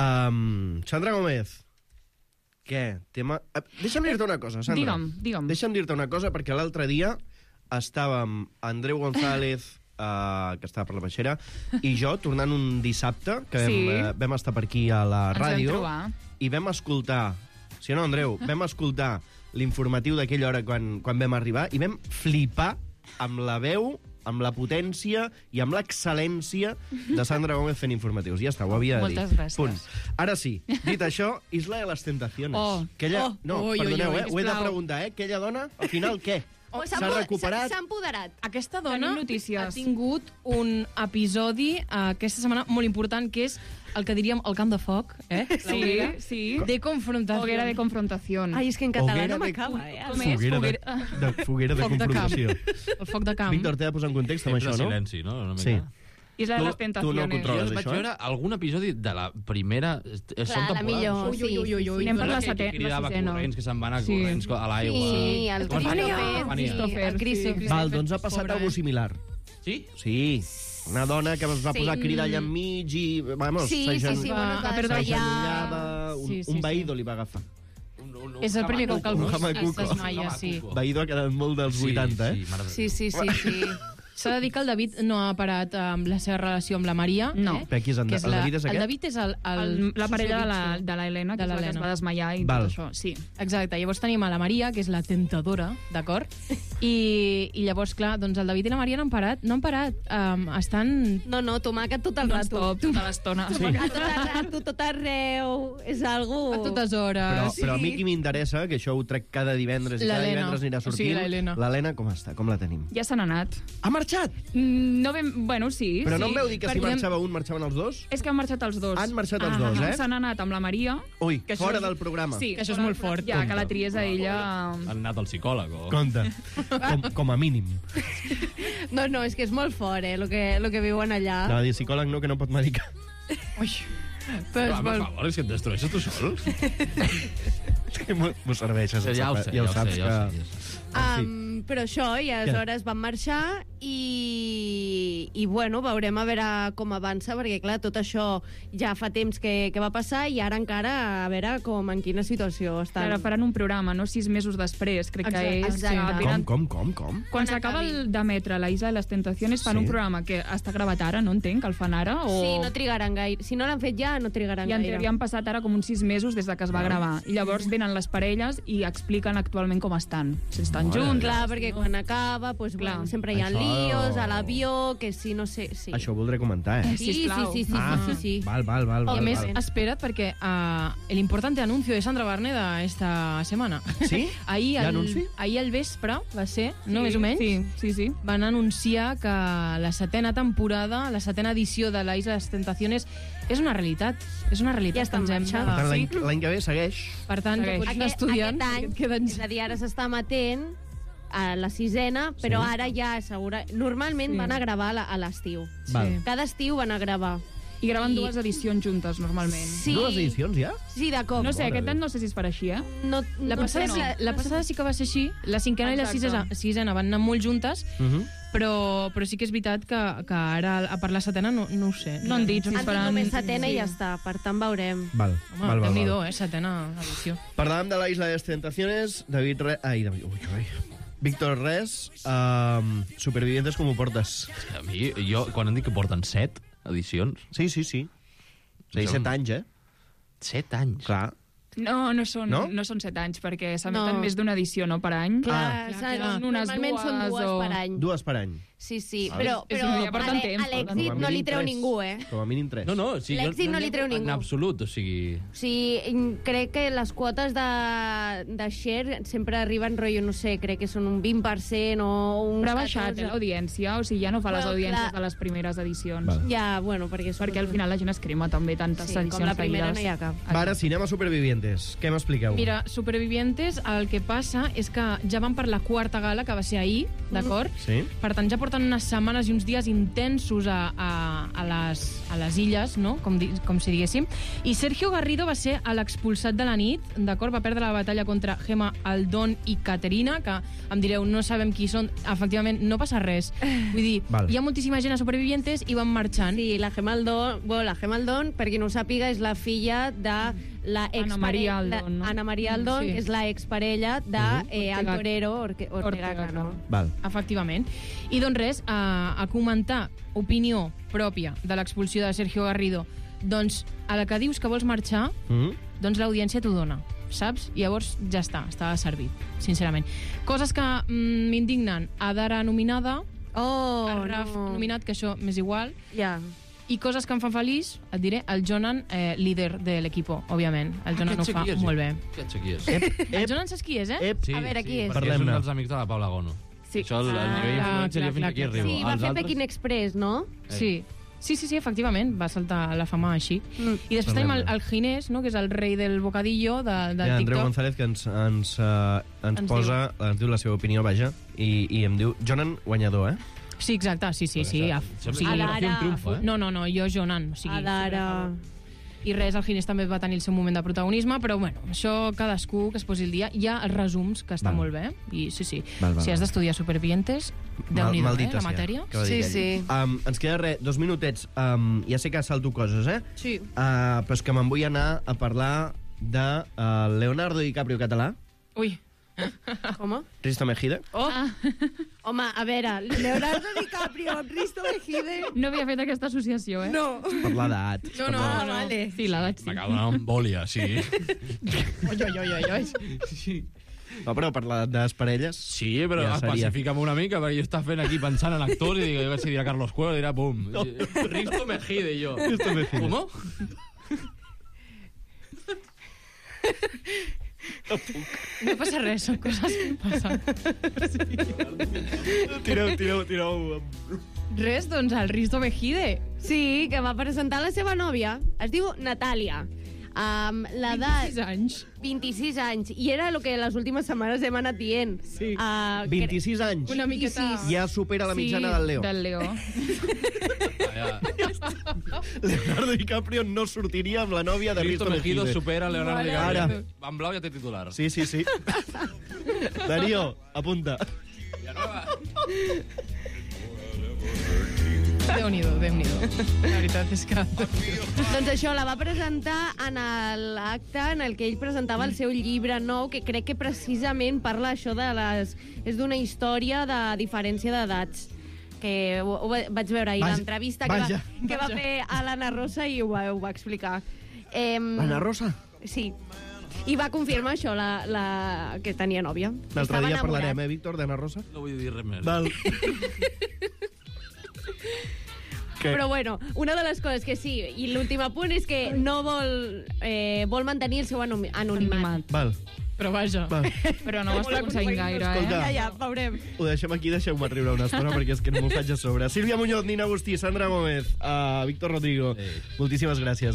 Um, Sandra Gómez, què? Tema... Uh, deixa'm dir-te una cosa, Sandra. Digue'm, digue'm. Deixa'm dir-te una cosa, perquè l'altre dia estàvem Andreu González, uh, que estava per la peixera, i jo, tornant un dissabte, que Sí. vam, uh, vam estar per aquí a la Ens vam ràdio, trobar. i vam escoltar, si no, Andreu, vam escoltar l'informatiu d'aquella hora quan, quan vam arribar, i vam flipar amb la veu, amb la potència i amb l'excel·lència de Sandra Gómez fent informatius. Ja està, ho havia de dir. Moltes gràcies. Punt. Ara sí, dit això, Isla de les Tentaciones. Oh. Que ella... Oh. No, Ui, ui, perdoneu, ui, eh? Ho he de sisplau. preguntar, eh? Aquella dona, al final, què? Oh, S'ha recuperat? S'ha empoderat. Aquesta dona Tenim notícies. ha tingut un episodi eh, aquesta setmana molt important, que és el que diríem el camp de foc, eh? Sí, Hoguera sí. de confrontació. Hoguera de confrontación. Ai, és que en català Hoguera no de- m'acaba, eh? Com és? Foguera de, Foguera- de, foguera de Foc de camp. confrontació. El foc de camp. Víctor, t'he de posar en context amb Sempre això, no? silenci, no? Una mica. Sí. Isla de Tu- les tu Tentaciones. no Jo controles vaig això, eh? veure algun episodi de la primera... eh, Clar, són la temporades. millor. Ui, ui, ui, ui, ui. Anem per la Que- que setena, la cridava sisena. corrents, que se'n van a Sí. corrents a l'aigua. Sí, el Com es deia? Christopher. Fania. Sí, Christopher, el Christopher. sí. Val, doncs ha passat Pobre. alguna similar. Sí? Sí. Una dona que es va Sí. posar a cridar allà enmig i, vamos, Sí, sí, s'agen- sí, bueno, es va Va perdre s'agenollava, un, Sí, sí, un sí. veïdo li va agafar. Un, un, És el primer cop que el Un bus jamacuco. es desmaia, sí. Veïdo ha quedat molt dels Sí, vuitanta, eh? sí, mare de Sí, sí, sí, sí. S'ha de dir que el David no ha parat amb la seva relació amb la Maria. No. Eh? Per qui és en, Que el David és el aquest? David és el, el, El, la parella de la, susodicho. de l'Helena, que De és la que es l'Helena. va desmaiar i Val. tot això. Sí. Exacte, llavors tenim a la Maria, que és la tentadora, d'acord? I, I llavors, clar, doncs el David i la Maria no han parat, no han parat. Um, estan... No, no, tomàquet tot el rato. Non-stop, tota l'estona. A tot arreu, tot arreu. És algú... A totes hores. Però, però a mi qui m'interessa, que això ho trec cada divendres i cada L'Helena. divendres anirà O sigui, sortint. l'Helena. L'Helena com està? Com la tenim? Ja se n'ha anat. Ha marxat? Mm, No ben... Bueno, sí. Però sí, no em veu dir que si perquè- marxava un, marxaven els dos? És que han marxat els dos. Han marxat els Ah, dos, eh? Se n'ha anat amb la Maria. Ui, Que això fora és- del programa. Sí, Que això és fora molt del- fort. Ja, que la Compte. tries a ella... Han anat al psicòleg, o... Compte. Com, com a mínim. No, no, és que és molt fort, eh, el que, lo que viuen allà. Anava a dir psicòleg no, que no pot medicar. Ui. Però Però, és home, per molt... favor, és que et destrueixes tu sol. És que m'ho m'ho serveixes. Ja, ja ho sé, ja ho ja ho saps sé, que... ja ho sé, ja ho sé. Um, però això, i aleshores van marxar i, i bueno, veurem a veure com avança, perquè clar, tot això ja fa temps que, que va passar i ara encara a veure com en quina situació estan. Ara faran un programa, no? Sis mesos després, crec Exacte, que és. exacte. que Com, tenen- com, com, com? Quan s'acaba el d'emetre la Isla de les Tentaciones, fan Sí. un programa que està gravat ara, no entenc, que el fan ara, o... Sí, no trigaran gaire. Si no l'han fet ja, no trigaran I en gaire. teoria han passat ara com uns sis mesos des de que es va gravar. I llavors venen les parelles i expliquen actualment com estan. Si estan Mare junts... Clar, perquè quan acaba, pues, Clar. bueno, sempre hi ha Això- líos, a l'avió, que si no sé... Sí. Això ho voldré comentar, eh? Sí, sí, Sisplau. sí, sí, Ah, sí, sí, sí. Val, val, val. Y val, a mes, val. espera't perquè uh, el importante anuncio de Sandra Barneda esta semana. Sí? ahir, Hi ha al, anunci? ahir al vespre, va ser, no Sí, més o menys? sí, sí, sí. Van anunciar que la setena temporada, la setena edició de la Isla de les Tentaciones és una realitat. És una realitat Ja està en que ens hem marxa. de- Per tant, l'any Sí. l'any que ve segueix. Per tant, que Segueix. pots anar Aquest, estudiant. aquest any, perquè et queden... és a dir, ara s'està emetent a la sisena, però Sí. ara ja assegura... Normalment Sí. van a gravar a la- a l'estiu. Val. Cada estiu van a gravar. I graven I- dues edicions juntes, normalment. Sí. Dues edicions, ja? Sí, de cop. No sé, Mare aquest Déu. any no sé si es farà així, eh? No, La no passada, sé, sí, no- la no sé. passada sí que va ser així. La cinquena Exacte. i la sisena, sisena van anar molt juntes, Uh -huh. però, però sí que és veritat que, que ara, a per la setena, no, no ho sé. No han dit si Han es dit faran... només setena sí. i ja està. Per tant, veurem. Val, Home, val, val, Déu-n'hi-do, val. eh, setena edició. Parlàvem de la Isla de les Tentaciones, David Re... Ai, David... Ui, ui. Víctor Res, um, Supervivientes com ho portes? A mi, jo, quan han dit que porten set edicions... Sí, sí, sí. O sigui, Som- set anys, eh? Set anys? Clar. No, no són, No? no? no són set anys, perquè s'emeten No. més d'una edició, no? Per any. Clar, Ah, clar, clar. Unes normalment dues, són dues o... per any. Dues per any. Sí, sí, Ah, però, és- és però un dia, porten a l'e- temps, a l'èxit Com a no li mínim treu tres. ningú, eh? Com a mínim tres. No, no, o sigui, L'èxit jo no li treu nego ningú. En absolut, o sigui... O sigui, crec que les quotes de, de share sempre arriben, rotllo, no sé, crec que són un vint per cent o un Però ha baixat catorze. eh, l'audiència, o sigui, ja no fa les Bueno, audiències clar. de les primeres edicions. Val. Ja, bueno, perquè... Perquè al final la gent es crema també tantes Sí, com edicions la primera seguides. no hi ha cap. Va, ara, cinema Supervivientes. Què m'expliqueu? Mira, Supervivientes, el que passa és que ja van per la quarta gala, que va ser ahir, d'acord? Sí. Per tant, ja porten unes setmanes i uns dies intensos a, a, a, les, a les illes, no? com, di, com si diguéssim. I Sergio Garrido va ser l'expulsat de la nit, d'acord? Va perdre la batalla contra Gemma Aldón i Caterina, que em direu, no sabem qui són. Efectivament, no passa res. Vull dir, Val. hi ha moltíssima gent a Supervivientes i van marxant. Sí, la Gemma Aldón, bueno, la Gemma Aldón, per qui no ho sàpiga, és la filla de la Anna Maria Aldón, no? Anna Maria Aldón, Sí. que és la exparella de Mhm. eh, el Ortega- torero Orque, Ortega, Ortega Cano. Val. Efectivament. I doncs res, a, a comentar opinió pròpia de l'expulsió de Sergio Garrido. Doncs a la que dius que vols marxar, Mm? doncs l'audiència t'ho dona, saps? I llavors ja està, estava servit, sincerament. Coses que mm, m'indignen. Adara nominada, Oh, el Raf no. nominat, que això m'és igual. Ja. I coses que em fan feliç, et diré, el Jonan, eh, líder de l'equipo, òbviament. El Jonan ho Aquest sé fa qui és, molt bé. Aquest sé qui és. El Jonan saps qui és, eh? Ep. Sí, A veure, qui sí, és? perquè és un Parlem-ne. dels amics de la Paula Gono. Sí. Això, el, el Ah, nivell d'influència, clar, jo fins clar, aquí clar. arribo. Sí, va Els fer altres- Peking Express, no? Sí. Sí, sí, sí, efectivament, va saltar a la fama així. Mm. I després tenim el, el Ginés, no?, que és el rei del bocadillo de, del Hi ha Andreu TikTok. González, que ens, ens, uh, ens, Ens posa, ens diu la seva opinió, vaja, i, i em diu Jonan guanyador, eh? Sí, exacte, sí, sí, sí. Perquè A, sembla o sigui, que Adara- l'operació triomfa, eh? no, no, no, jo Jonan. O sigui, Adara... I res, el Ginés també va tenir el seu moment de protagonisme, però bueno, això cadascú que es posi el dia. Hi ha els resums, que està Val. molt bé, i sí, sí. Val, val, si has val. d'estudiar Supervivientes, déu-n'hi-do, eh, maldita la sea, matèria. que va dir Sí, ell. sí. Um, ens queda res, dos minutets. Um, ja sé que salto coses, eh? Sí. Uh, però és que me'n vull anar a parlar de uh, Leonardo DiCaprio català, Ui. Com? Risto Mejide. Oh. Home, a veure, Leonardo DiCaprio amb Risto Mejide... No havia fet aquesta associació, eh? No. Per l'edat. No, no, Ah, no. vale. Sí, l'edat sí. M'acaba d'anar amb bòlia, sí. Oi, oi, oi, oi, oi. sí. No, però per l'edat de les parelles... Sí, però Ja ja seria. especifica'm una mica, perquè jo estava fent aquí pensant en actors i dic, jo vaig dir a Carlos Cuero, dirà, pum, no. Risto Mejide, i jo. Risto Mejide. ¿Cómo? No passa res, són coses que passen. Tireu, tireu, tireu... Res, doncs el Risto Mejide. Sí, que va presentar la seva nòvia. Es diu Natàlia. Um, L'edat... vint-i-sis anys. vint-i-sis anys. I era el que les últimes setmanes hem anat dient. Sí. Uh, vint-i-sis anys. Una miqueta... Ja supera la mitjana del Leo. Del Leo. Leonardo DiCaprio no sortiria amb la nòvia de Risto Risto Mejide Mejide. supera Leonardo Vale. DiCaprio. Ara. En blau ja té titular. Sí, sí, sí. Darío, apunta. Déu-n'hi-do, Déu-n'hi-do. La veritat és que... Doncs això, la va presentar en l'acte en el que ell presentava el seu llibre nou, que crec que precisament parla això de les... És d'una història de diferència d'edats que ho, ho vaig veure ahir, Vaja, l'entrevista que, vaja. va, que va fer a l'Anna Rosa i ho va, ho va explicar. Eh, Anna Rosa? Sí. I va confirmar això, la, la... que tenia nòvia. L'altre Estava dia enamorat. parlarem, eh, Víctor, d'Anna Rosa? No vull dir res més. Val. Que- Però bueno, una de les coses que sí, i l'últim apunt és que no vol, eh, vol mantenir el seu anoni- anonimat. Val. Però vaja. Val. Però no ho està aconseguint gaire, eh? Escolta. Ja, ja, veurem. Ho deixem aquí, deixeu-me riure una estona perquè és que no m'ho faig a sobre. Sílvia Muñoz, Nina Agustí, Sandra Gómez, uh, Víctor Rodrigo, moltíssimes gràcies.